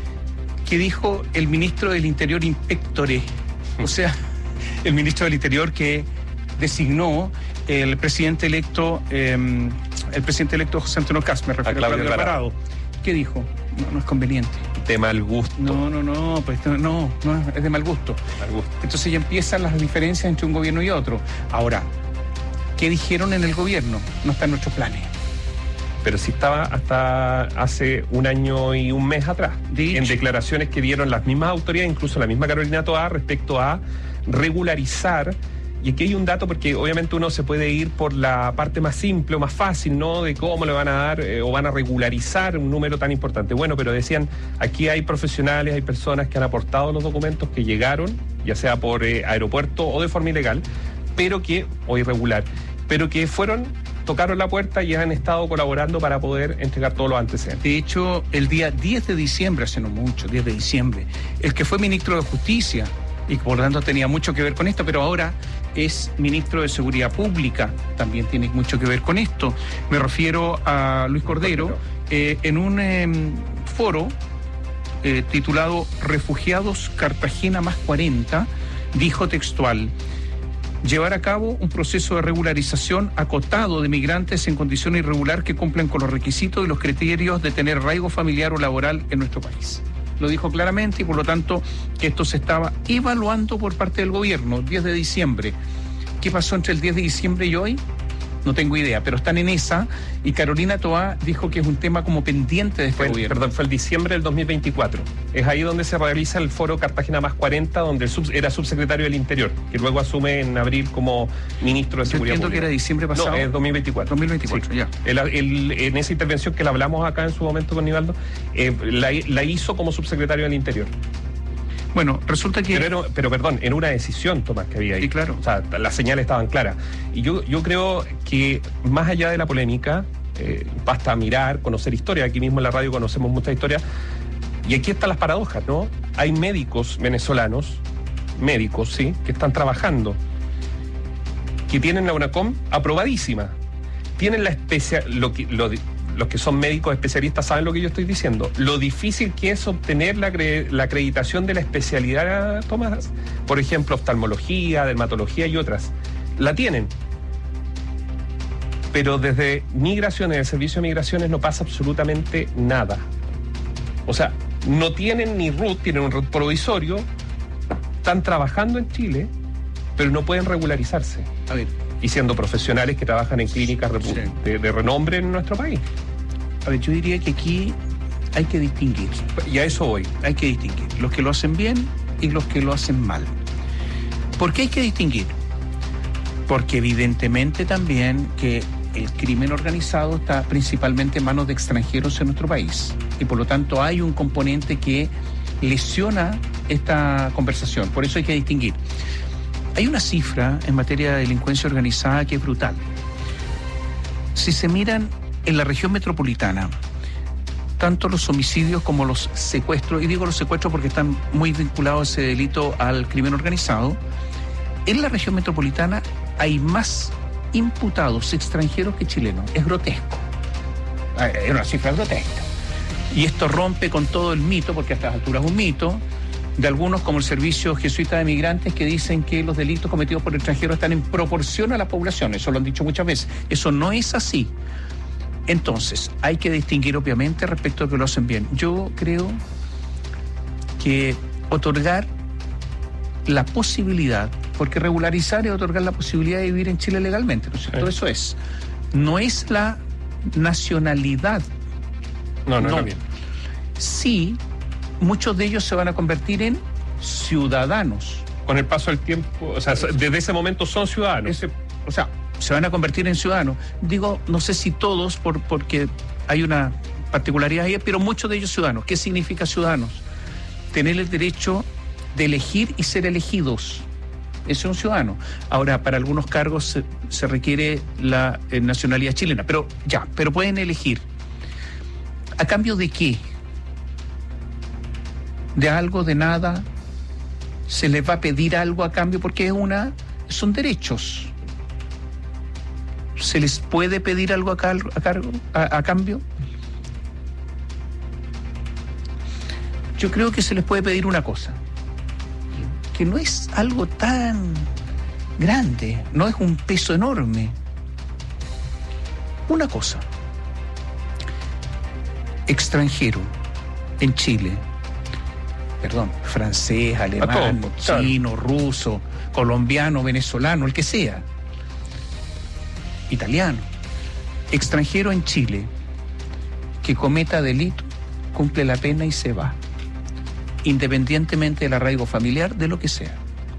¿Qué dijo el ministro del Interior Inspectore? O sea, el ministro del Interior que designó el presidente electo, eh, el presidente electo José Antonio Kast, me refiero a Claudio Alvarado. ¿Qué dijo? No, no es conveniente. De mal gusto. No, no, no, pues no, no, es de mal gusto. Mal gusto. Entonces ya empiezan las diferencias entre un gobierno y otro. Ahora, ¿qué dijeron en el gobierno? No está en nuestros planes. Pero sí estaba hasta hace un año y un mes atrás, Dicho. en declaraciones que dieron las mismas autoridades, incluso la misma Carolina Toá, respecto a regularizar. Y aquí hay un dato, porque obviamente uno se puede ir por la parte más simple o más fácil, ¿no?, de cómo le van a dar eh, o van a regularizar un número tan importante. Bueno, pero decían, aquí hay profesionales, hay personas que han aportado los documentos, que llegaron, ya sea por eh, aeropuerto o de forma ilegal, pero que, o irregular, pero que fueron, tocaron la puerta y han estado colaborando para poder entregar todos los antecedentes. De hecho, el día diez de diciembre, hace no mucho, diez de diciembre, el que fue ministro de Justicia, y por lo tanto tenía mucho que ver con esto, pero ahora es ministro de Seguridad Pública, también tiene mucho que ver con esto. Me refiero a Luis Cordero, eh, en un eh, foro eh, titulado Refugiados Cartagena más cuarenta, dijo textual: llevar a cabo un proceso de regularización acotado de migrantes en condición irregular que cumplen con los requisitos y los criterios de tener arraigo familiar o laboral en nuestro país. Lo dijo claramente y por lo tanto que esto se estaba evaluando por parte del gobierno, diez de diciembre. ¿Qué pasó entre el diez de diciembre y hoy? No tengo idea, pero están en esa, y Carolina Toá dijo que es un tema como pendiente de este fue, gobierno. Perdón, fue el diciembre del dos mil veinticuatro. Es ahí donde se realiza el foro Cartagena más cuarenta, donde el sub, era subsecretario del Interior, que luego asume en abril como ministro de Yo Seguridad entiendo Pública. que era diciembre pasado. No, es dos mil veinticuatro. dos mil veinticuatro, sí. ya. El, el, en esa intervención que la hablamos acá en su momento con Nivaldo, eh, la, la hizo como subsecretario del Interior. Bueno, resulta que... Pero, era, pero perdón, en una decisión, Tomás, que había ahí. Sí, claro. O sea, las señales estaban claras. Y yo, yo creo que más allá de la polémica, eh, basta mirar, conocer historia. Aquí mismo en la radio conocemos mucha historia. Y aquí están las paradojas, ¿no? Hay médicos venezolanos, médicos, sí, que están trabajando. que tienen la UNACOM aprobadísima. Tienen la especia, lo que, lo, los que son médicos especialistas saben lo que yo estoy diciendo. Lo difícil que es obtener la, la acreditación de la especialidad, Tomás. Por ejemplo, oftalmología, dermatología y otras. La tienen. Pero desde migraciones, el servicio de migraciones no pasa absolutamente nada. O sea, no tienen ni R U T, tienen un R U T provisorio, están trabajando en Chile, pero no pueden regularizarse. A ver. Y siendo profesionales que trabajan en clínicas sí. de, de renombre en nuestro país. A ver, yo diría que aquí hay que distinguir. Y a eso voy. Hay que distinguir los que lo hacen bien y los que lo hacen mal. ¿Por qué hay que distinguir? Porque evidentemente también que el crimen organizado está principalmente en manos de extranjeros en nuestro país. Y por lo tanto hay un componente que lesiona esta conversación. Por eso hay que distinguir. Hay una cifra en materia de delincuencia organizada que es brutal. Si se miran en la región metropolitana, tanto los homicidios como los secuestros, y digo los secuestros porque están muy vinculados ese delito al crimen organizado, en la región metropolitana hay más imputados extranjeros que chilenos. Es grotesco. Es una cifra grotesca. Y esto rompe con todo el mito, porque a estas alturas es un mito, de algunos como el Servicio Jesuita de Migrantes que dicen que los delitos cometidos por extranjeros están en proporción a la población. Eso lo han dicho muchas veces. Eso no es así. Entonces, hay que distinguir obviamente respecto a que lo hacen bien. Yo creo que otorgar la posibilidad, porque regularizar es otorgar la posibilidad de vivir en Chile legalmente, ¿no es cierto? Sí. Eso es. No es la nacionalidad. No, no, no. no. Bien. Sí, muchos de ellos se van a convertir en ciudadanos. Con el paso del tiempo, o sea, desde ese momento son ciudadanos. Ese, o sea, se van a convertir en ciudadanos. Digo, no sé si todos, por, porque hay una particularidad ahí, pero muchos de ellos ciudadanos. ¿Qué significa ciudadanos? Tener el derecho de elegir y ser elegidos. Eso es un ciudadano. Ahora, para algunos cargos se, se requiere la eh, nacionalidad chilena, pero ya, pero pueden elegir. ¿A cambio de qué? ¿De algo, de nada? ¿Se les va a pedir algo a cambio? Porque es una, son derechos. ¿Se les puede pedir algo a, cal, a, cargo, a, a cambio? Yo creo que se les puede pedir una cosa, que no es algo tan grande, no es un peso enorme. Una cosa. Extranjero en Chile, perdón, francés, alemán, todo, chino, claro. ruso, colombiano, venezolano, el que sea, italiano, extranjero en Chile, que cometa delito, cumple la pena y se va, independientemente del arraigo familiar, de lo que sea.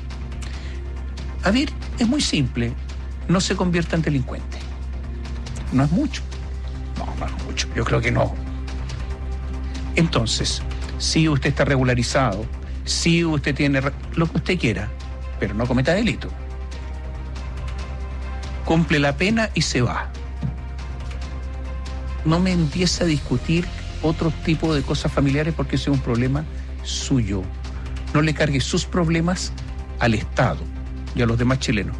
A ver, es muy simple, no se convierta en delincuente. No es mucho. No, no es mucho, yo creo que no. Entonces, si usted está regularizado, si usted tiene lo que usted quiera, pero no cometa delito, cumple la pena y se va. No me empiece a discutir otro tipo de cosas familiares porque ese es un problema suyo. No le cargue sus problemas al Estado y a los demás chilenos.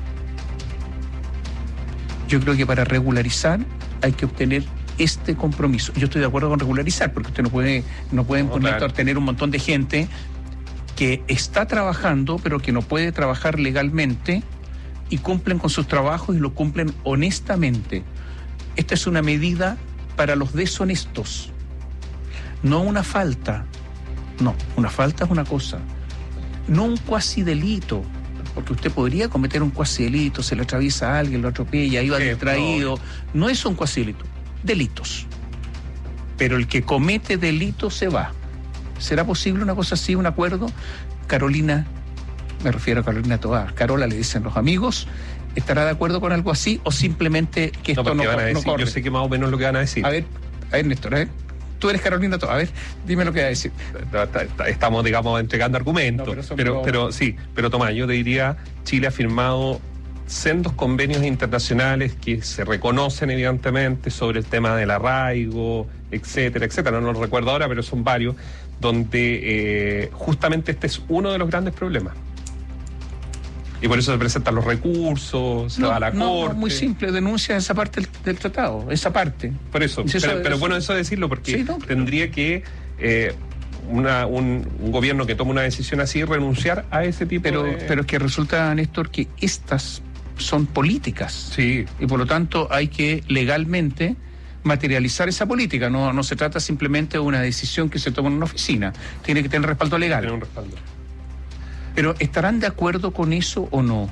Yo creo que para regularizar hay que obtener este compromiso. Yo estoy de acuerdo con regularizar, porque usted no puede, no pueden no, poner, claro. tener un montón de gente que está trabajando, pero que no puede trabajar legalmente y cumplen con sus trabajos y lo cumplen honestamente. Esta es una medida para los deshonestos, no una falta. No, una falta es una cosa, no un cuasi delito, porque usted podría cometer un cuasi delito, se le atraviesa a alguien, lo atropella, iba distraído. No. no es un cuasi delito. Delitos. Pero el que comete delito se va. ¿Será posible una cosa así, un acuerdo? Carolina, me refiero a Carolina Tobar, Carola le dicen los amigos, ¿estará de acuerdo con algo así o simplemente que esto no, no, van a decir, no corre? Yo sé que más o menos lo que van a decir. A ver, a ver Néstor, a ver. Tú eres Carolina Tobar, a ver, dime lo que va a decir. Estamos, digamos, entregando argumentos. No, pero, pero, pero sí, pero Tomás, yo te diría, Chile ha firmado sendos convenios internacionales que se reconocen evidentemente sobre el tema del arraigo, etcétera, etcétera. No lo recuerdo ahora, pero son varios, donde eh, justamente este es uno de los grandes problemas. Y por eso se presentan los recursos, se no, va a la no, corte. No, muy simple, denuncia esa parte del, del tratado, esa parte. Por eso, Si pero, eso, pero eso, bueno eso decirlo, porque sí, no, tendría que eh, una, un, un gobierno que tome una decisión así renunciar a ese tipo pero, de... Pero es que resulta, Néstor, que estas son políticas. Sí. Y por lo tanto hay que legalmente materializar esa política. No, no se trata simplemente de una decisión que se toma en una oficina. Tiene que tener respaldo legal. Tiene un respaldo. Pero ¿estarán de acuerdo con eso o no?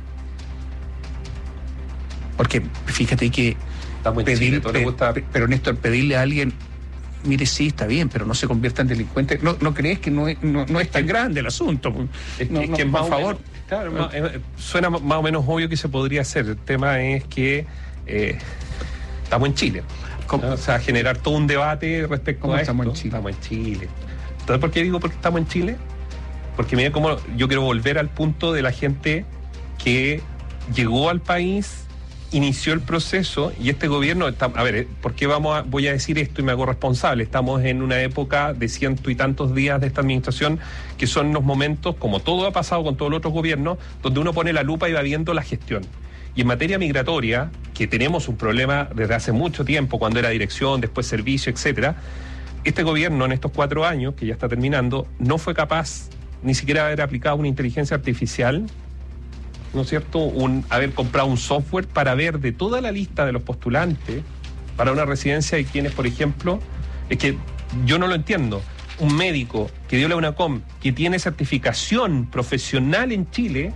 Porque fíjate que pedir, Chile, pe, gusta... pe, pero Néstor, pedirle a alguien, mire, sí, está bien, pero no se convierta en delincuente. ¿No, no crees que no es, no, no es tan grande el asunto? Es, no, es no, que por más favor. Menos, claro, más, eh, suena más o menos obvio que se podría hacer. El tema es que eh, estamos en Chile. ¿no? O sea, generar todo un debate respecto a esto. Estamos en Chile? Estamos en Chile. Entonces, ¿por qué digo porque estamos en Chile? Porque mira cómo yo quiero volver al punto de la gente que llegó al país, inició el proceso y este gobierno está, a ver, ¿por qué vamos a, voy a decir esto y me hago responsable? Estamos en una época de ciento y tantos días de esta administración que son los momentos, como todo ha pasado con todos los otros gobiernos, donde uno pone la lupa y va viendo la gestión. Y en materia migratoria, que tenemos un problema desde hace mucho tiempo, cuando era dirección, después servicio, etcétera, este gobierno en estos cuatro años, que ya está terminando, no fue capaz ni siquiera de haber aplicado una inteligencia artificial, ¿no es cierto?, un, haber comprado un software para ver de toda la lista de los postulantes para una residencia de quienes, por ejemplo, es que yo no lo entiendo, un médico que dio la UNACOM, que tiene certificación profesional en Chile,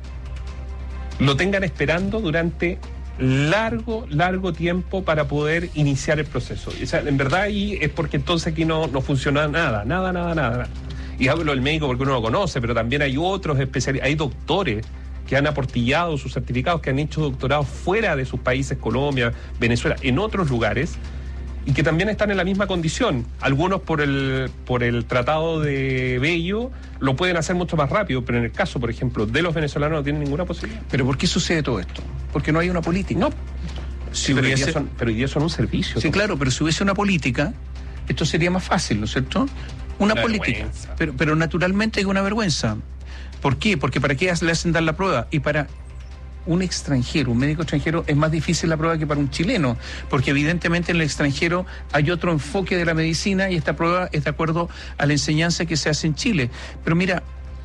lo tengan esperando durante largo, largo tiempo para poder iniciar el proceso. O sea, en verdad ahí es porque entonces aquí no, no funciona nada, nada, nada, nada. Y hablo del médico porque uno lo conoce, pero también hay otros especialistas, hay doctores que han aportillado sus certificados, que han hecho doctorados fuera de sus países, Colombia, Venezuela, en otros lugares, y que también están en la misma condición. Algunos por el, por el Tratado de Bello lo pueden hacer mucho más rápido, pero en el caso, por ejemplo, de los venezolanos no tienen ninguna posibilidad. ¿Pero por qué sucede todo esto? Porque no hay una política. No, si sí, pero, hubiese... hoy día son, pero hoy día son un servicio. Sí, claro, pero si hubiese una política, esto sería más fácil, ¿no es cierto? Una, una política. Pero, pero naturalmente hay una vergüenza. ¿Por qué? Porque ¿para qué le hacen dar la prueba? Y para un extranjero, un médico extranjero, es más difícil la prueba que para un chileno, porque evidentemente en el extranjero hay otro enfoque de la medicina y esta prueba es de acuerdo a la enseñanza que se hace en Chile. Pero mira,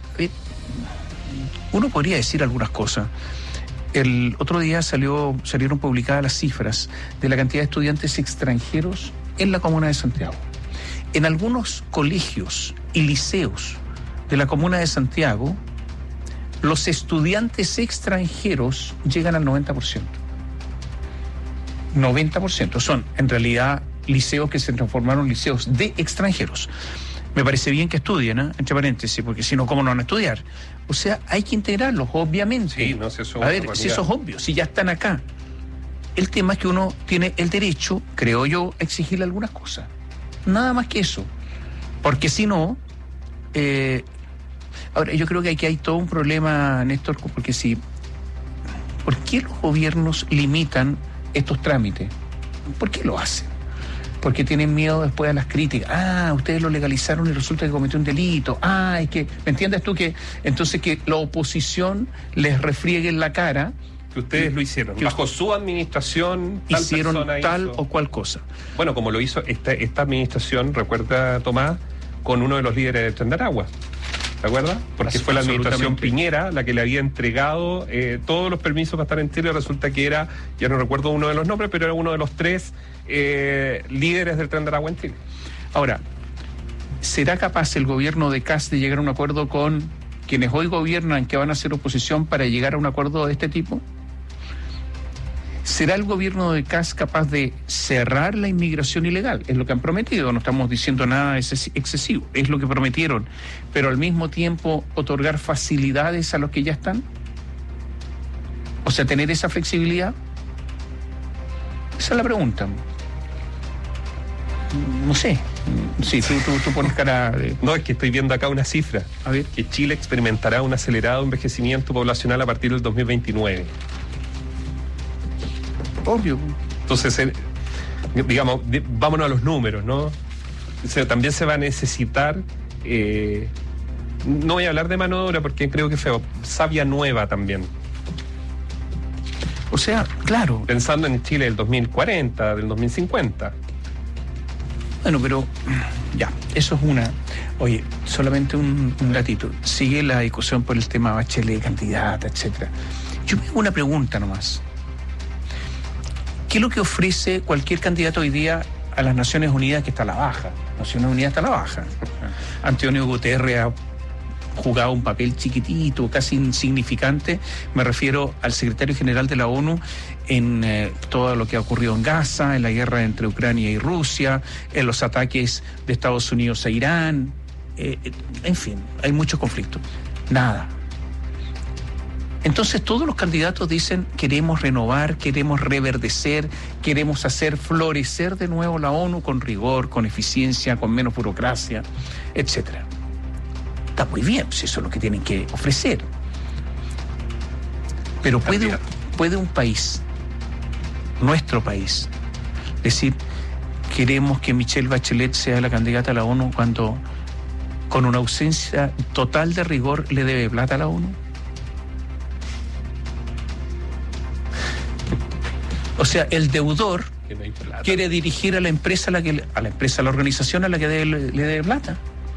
uno podría decir algunas cosas. El otro día salió, salieron publicadas las cifras de la cantidad de estudiantes extranjeros en la comuna de Santiago. En algunos colegios y liceos de la comuna de Santiago, los estudiantes extranjeros llegan al noventa por ciento. noventa por ciento son, en realidad, liceos que se transformaron en liceos de extranjeros. Me parece bien que estudien, ¿eh? Entre paréntesis, porque si no, ¿cómo no van a estudiar? O sea, hay que integrarlos, obviamente. Sí, no sé, eso a ver, si eso es obvio, si ya están acá. El tema es que uno tiene el derecho, creo yo, a exigirle algunas cosas. Nada más que eso. Porque si no... Eh, ahora, yo creo que aquí hay todo un problema, Néstor, porque si... ¿Por qué los gobiernos limitan estos trámites? ¿Por qué lo hacen? Porque tienen miedo después a las críticas. Ah, ustedes lo legalizaron y resulta que cometió un delito. Ah, es que... ¿Me entiendes tú? Que entonces que la oposición les refriegue en la cara... Que ustedes lo hicieron. Bajo su administración, tal hicieron tal hizo. o cual cosa. Bueno, como lo hizo esta, esta administración, recuerda, Tomás, con uno de los líderes de Tren de Aragua. ¿Te acuerdas? Porque fue la administración Piñera la que le había entregado eh, todos los permisos para estar en Chile. Resulta que era, ya no recuerdo uno de los nombres, pero era uno de los tres eh, líderes del Tren de Aragua en Chile. Ahora, ¿será capaz el gobierno de Kast de llegar a un acuerdo con quienes hoy gobiernan, que van a hacer oposición, para llegar a un acuerdo de este tipo? ¿Será el gobierno de Kast capaz de cerrar la inmigración ilegal? Es lo que han prometido, no estamos diciendo nada excesivo, es lo que prometieron, pero al mismo tiempo otorgar facilidades a los que ya están. O sea, tener esa flexibilidad. Esa es la pregunta. No sé, sí, tú, tú, tú pones cara de... No, es que estoy viendo acá una cifra. A ver. Que Chile experimentará un acelerado envejecimiento poblacional a partir del dos mil veintinueve. Obvio. Entonces, eh, digamos, de, vámonos a los números, ¿no? O sea, también se va a necesitar eh, No voy a hablar de mano de obra porque creo que es feo. Savia nueva también. O sea, claro. Pensando en Chile del dos mil cuarenta, del dos mil cincuenta. Bueno, pero ya, eso es una. Oye, solamente un, un ratito. Sigue la discusión por el tema Bachelet, candidata, etcétera. Yo me hago una pregunta nomás. ¿Qué es lo que ofrece cualquier candidato hoy día a las Naciones Unidas, que está a la baja? Naciones Unidas está a la baja. Antonio Guterres ha jugado un papel chiquitito, casi insignificante. Me refiero al secretario general de la ONU en eh, todo lo que ha ocurrido en Gaza, en la guerra entre Ucrania y Rusia, en los ataques de Estados Unidos a Irán. Eh, en fin, hay muchos conflictos. Nada. Entonces todos los candidatos dicen: queremos renovar, queremos reverdecer, queremos hacer florecer de nuevo la ONU con rigor, con eficiencia, con menos burocracia, etcétera. Está muy bien, pues eso es lo que tienen que ofrecer. Pero puede, puede un país, nuestro país, decir: queremos que Michelle Bachelet sea la candidata a la ONU, cuando con una ausencia total de rigor le debe plata a la ONU. O sea, el deudor quiere dirigir a la empresa a la que a la empresa, a la organización a la que debe, le debe plata.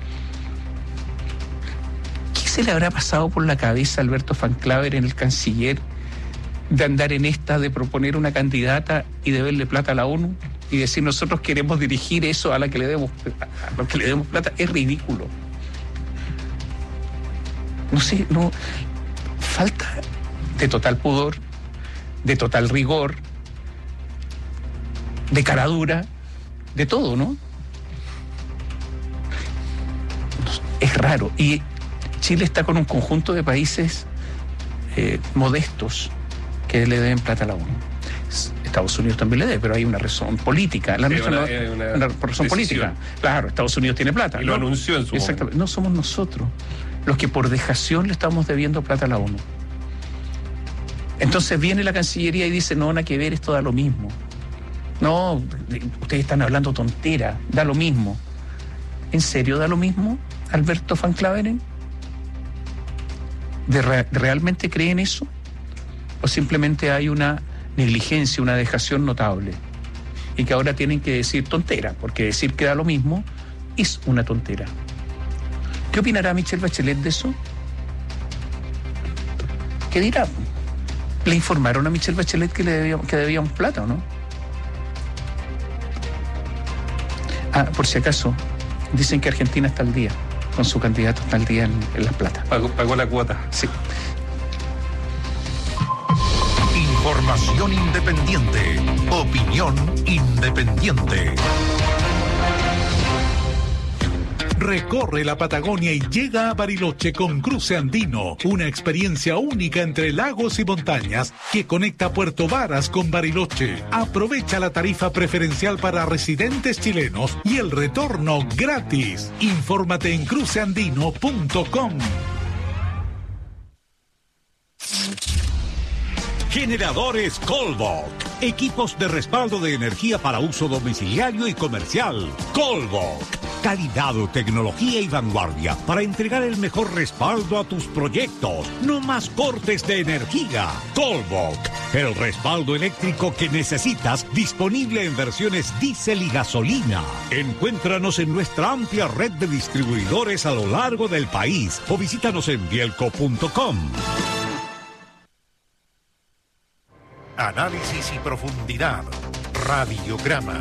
¿Qué se le habrá pasado por la cabeza a Alberto Van Claveren, el canciller, de andar en esta, de proponer una candidata y deberle plata a la ONU y decir: nosotros queremos dirigir eso a la que le demos, a lo que le demos plata? Es ridículo. No sé, no. Falta de total pudor, de total rigor, de caradura, de todo, ¿no? Es raro. Y Chile está con un conjunto de países eh, modestos que le deben plata a la ONU. Estados Unidos también le debe, pero hay una razón política. La sí, nuestra una, no, una, una razón decisión. política. Claro, Estados Unidos tiene plata. Y lo ¿no? anunció en su Exactamente. Momento. No somos nosotros los que por dejación le estamos debiendo plata a la ONU. Entonces viene la Cancillería y dice: no, nada que ver, esto da lo mismo. No, ustedes están hablando tontera, da lo mismo. ¿En serio da lo mismo, Alberto Van Claveren? ¿De re- ¿Realmente creen eso? ¿O simplemente hay una negligencia, una dejación notable? Y que ahora tienen que decir tontera, porque decir que da lo mismo es una tontera. ¿Qué opinará Michelle Bachelet de eso? ¿Qué dirá? ¿Le informaron a Michelle Bachelet que le debíamos, que debíamos plata o no? Ah, por si acaso, dicen que Argentina está al día, con su candidato está al día en, en Las Plata. Pagó, pagó la cuota. Sí. Información independiente. Opinión independiente. Recorre la Patagonia y llega a Bariloche con Cruce Andino, una experiencia única entre lagos y montañas que conecta Puerto Varas con Bariloche. Aprovecha la tarifa preferencial para residentes chilenos y el retorno gratis. Infórmate en cruce andino punto com. Generadores Colbok. Equipos de respaldo de energía para uso domiciliario y comercial. Colbok. Calidad, tecnología y vanguardia para entregar el mejor respaldo a tus proyectos. No más cortes de energía. Colbok. El respaldo eléctrico que necesitas, disponible en versiones diésel y gasolina. Encuéntranos en nuestra amplia red de distribuidores a lo largo del país o visítanos en bielco punto com. Análisis y profundidad. Radiograma.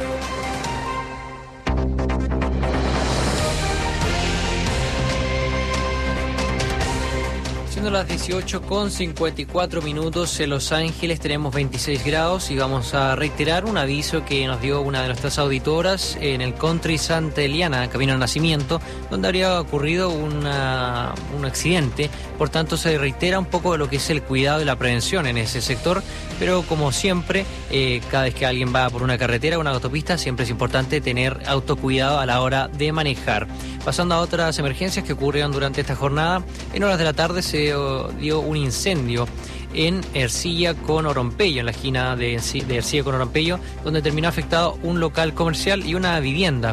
Siendo las dieciocho con cincuenta y cuatro minutos en Los Ángeles, tenemos veintiséis grados y vamos a reiterar un aviso que nos dio una de nuestras auditoras en el Country Santa Eliana, camino al Nacimiento, donde habría ocurrido una, un accidente. Por tanto, se reitera un poco de lo que es el cuidado y la prevención en ese sector, pero como siempre, eh, cada vez que alguien va por una carretera o una autopista, siempre es importante tener autocuidado a la hora de manejar. Pasando a otras emergencias que ocurrieron durante esta jornada, en horas de la tarde se dio un incendio en Ercilla con Orompello, en la esquina de, de Ercilla con Orompello, donde terminó afectado un local comercial y una vivienda.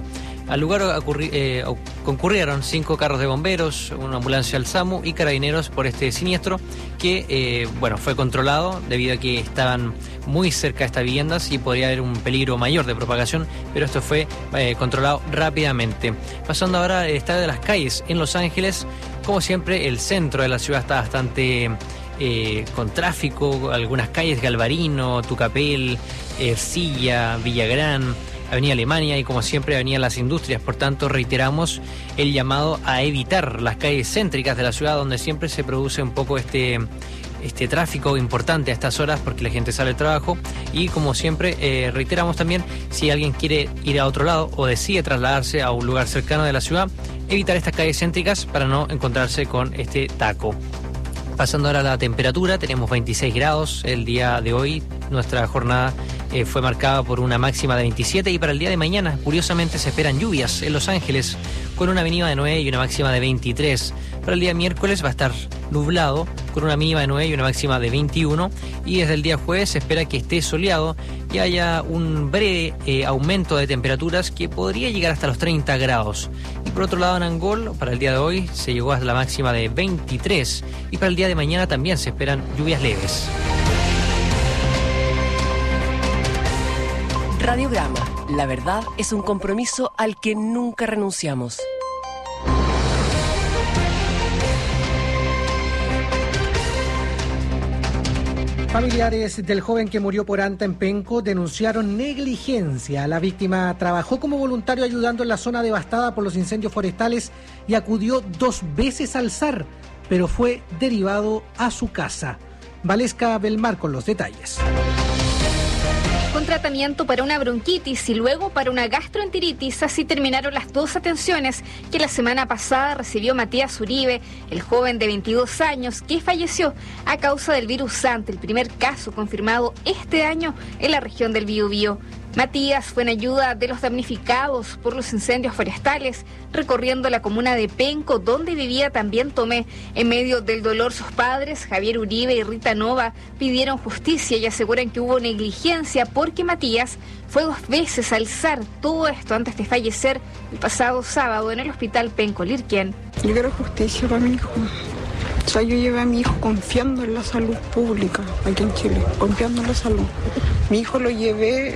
Al lugar ocurri- eh, concurrieron cinco carros de bomberos, una ambulancia al SAMU y carabineros por este siniestro que, eh, bueno, fue controlado debido a que estaban muy cerca de estas viviendas y podría haber un peligro mayor de propagación, pero esto fue eh, controlado rápidamente. Pasando ahora al estado de las calles en Los Ángeles, como siempre el centro de la ciudad está bastante eh, con tráfico, algunas calles, Galvarino, Tucapel, Ercilla, Villagrán, Avenida Alemania y como siempre Avenida Las Industrias. Por tanto, reiteramos el llamado a evitar las calles céntricas de la ciudad donde siempre se produce un poco este... este tráfico importante a estas horas porque la gente sale al trabajo y como siempre eh, reiteramos también si alguien quiere ir a otro lado o decide trasladarse a un lugar cercano de la ciudad, evitar estas calles céntricas para no encontrarse con este taco. Pasando ahora a la temperatura, tenemos veintiséis grados el día de hoy, nuestra jornada eh, fue marcada por una máxima de veintisiete y para el día de mañana curiosamente se esperan lluvias en Los Ángeles con una mínima de nueve y una máxima de veintitrés. Para el día miércoles va a estar nublado con una mínima de nueve y una máxima de veintiuno y desde el día jueves se espera que esté soleado y haya un breve eh, aumento de temperaturas que podría llegar hasta los treinta grados. Y por otro lado en Angol, para el día de hoy se llegó hasta la máxima de veintitrés y para el día de mañana también se esperan lluvias leves. Radiograma. La verdad es un compromiso al que nunca renunciamos. Familiares del joven que murió por anta en Penco denunciaron negligencia. La víctima trabajó como voluntario ayudando en la zona devastada por los incendios forestales y acudió dos veces al S A R, pero fue derivado a su casa. Valesca Belmar con los detalles. Con tratamiento para una bronquitis y luego para una gastroenteritis, así terminaron las dos atenciones que la semana pasada recibió Matías Uribe, el joven de veintidós años que falleció a causa del virus anta, el primer caso confirmado este año en la región del Biobío. Matías fue en ayuda de los damnificados por los incendios forestales, recorriendo la comuna de Penco, donde vivía también Tomé. En medio del dolor, sus padres, Javier Uribe y Rita Nova, pidieron justicia y aseguran que hubo negligencia porque Matías fue dos veces al S A R. Todo esto antes de fallecer el pasado sábado en el hospital Penco Lirquén. Yo quiero justicia para mi hijo. O sea, yo llevé a mi hijo confiando en la salud pública aquí en Chile, confiando en la salud. Mi hijo lo llevé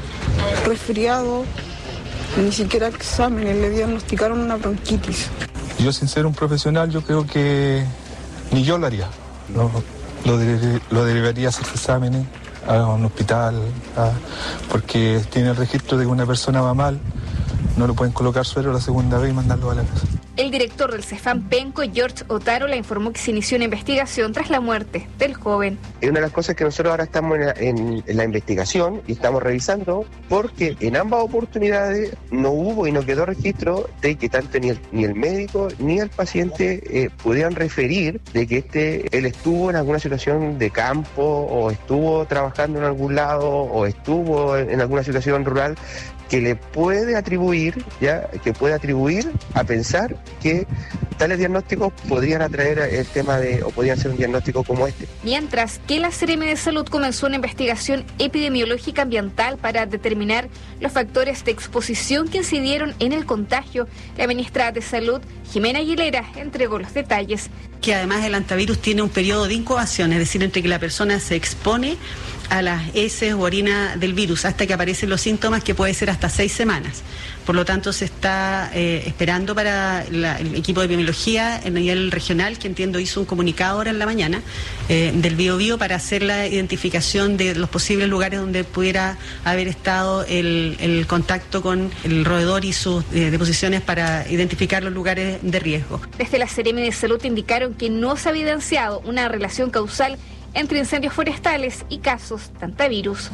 resfriado, ni siquiera exámenes, le diagnosticaron una bronquitis. Yo, sin ser un profesional, yo creo que ni yo lo haría. No, lo, de, lo derivaría a hacer exámenes a un hospital, a, porque tiene el registro de que una persona va mal, no lo pueden colocar suero la segunda vez y mandarlo a la casa. El director del CEFAM Penco, George Otárola, informó que se inició una investigación tras la muerte del joven. Es una de las cosas que nosotros ahora estamos en la, en, en la investigación y estamos revisando, porque en ambas oportunidades no hubo y no quedó registro de que tanto ni el, ni el médico ni el paciente eh, pudieran referir de que este él estuvo en alguna situación de campo o estuvo trabajando en algún lado o estuvo en, en alguna situación rural que le puede atribuir, ya, que puede atribuir a pensar que tales diagnósticos podrían atraer el tema de, o podrían ser un diagnóstico como este. Mientras que la Seremi de Salud comenzó una investigación epidemiológica ambiental para determinar los factores de exposición que incidieron en el contagio, la ministra de Salud, Jimena Aguilera, entregó los detalles. Que además el antivirus tiene un periodo de incubación, es decir, entre que la persona se expone a las heces o orina del virus hasta que aparecen los síntomas, que puede ser hasta seis semanas. Por lo tanto, se está eh, esperando para la, el equipo de epidemiología a nivel regional, que entiendo hizo un comunicado ahora en la mañana, eh, del Biobío para hacer la identificación de los posibles lugares donde pudiera haber estado el, el contacto con el roedor y sus eh, deposiciones para identificar los lugares de riesgo. Desde la Seremi de Salud indicaron que no se ha evidenciado una relación causal entre incendios forestales y casos de antivirus.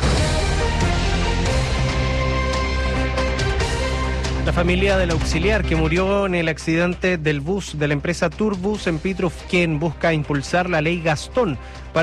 La familia del auxiliar que murió en el accidente del bus de la empresa Turbus en Pitrufquén busca impulsar la ley Gastón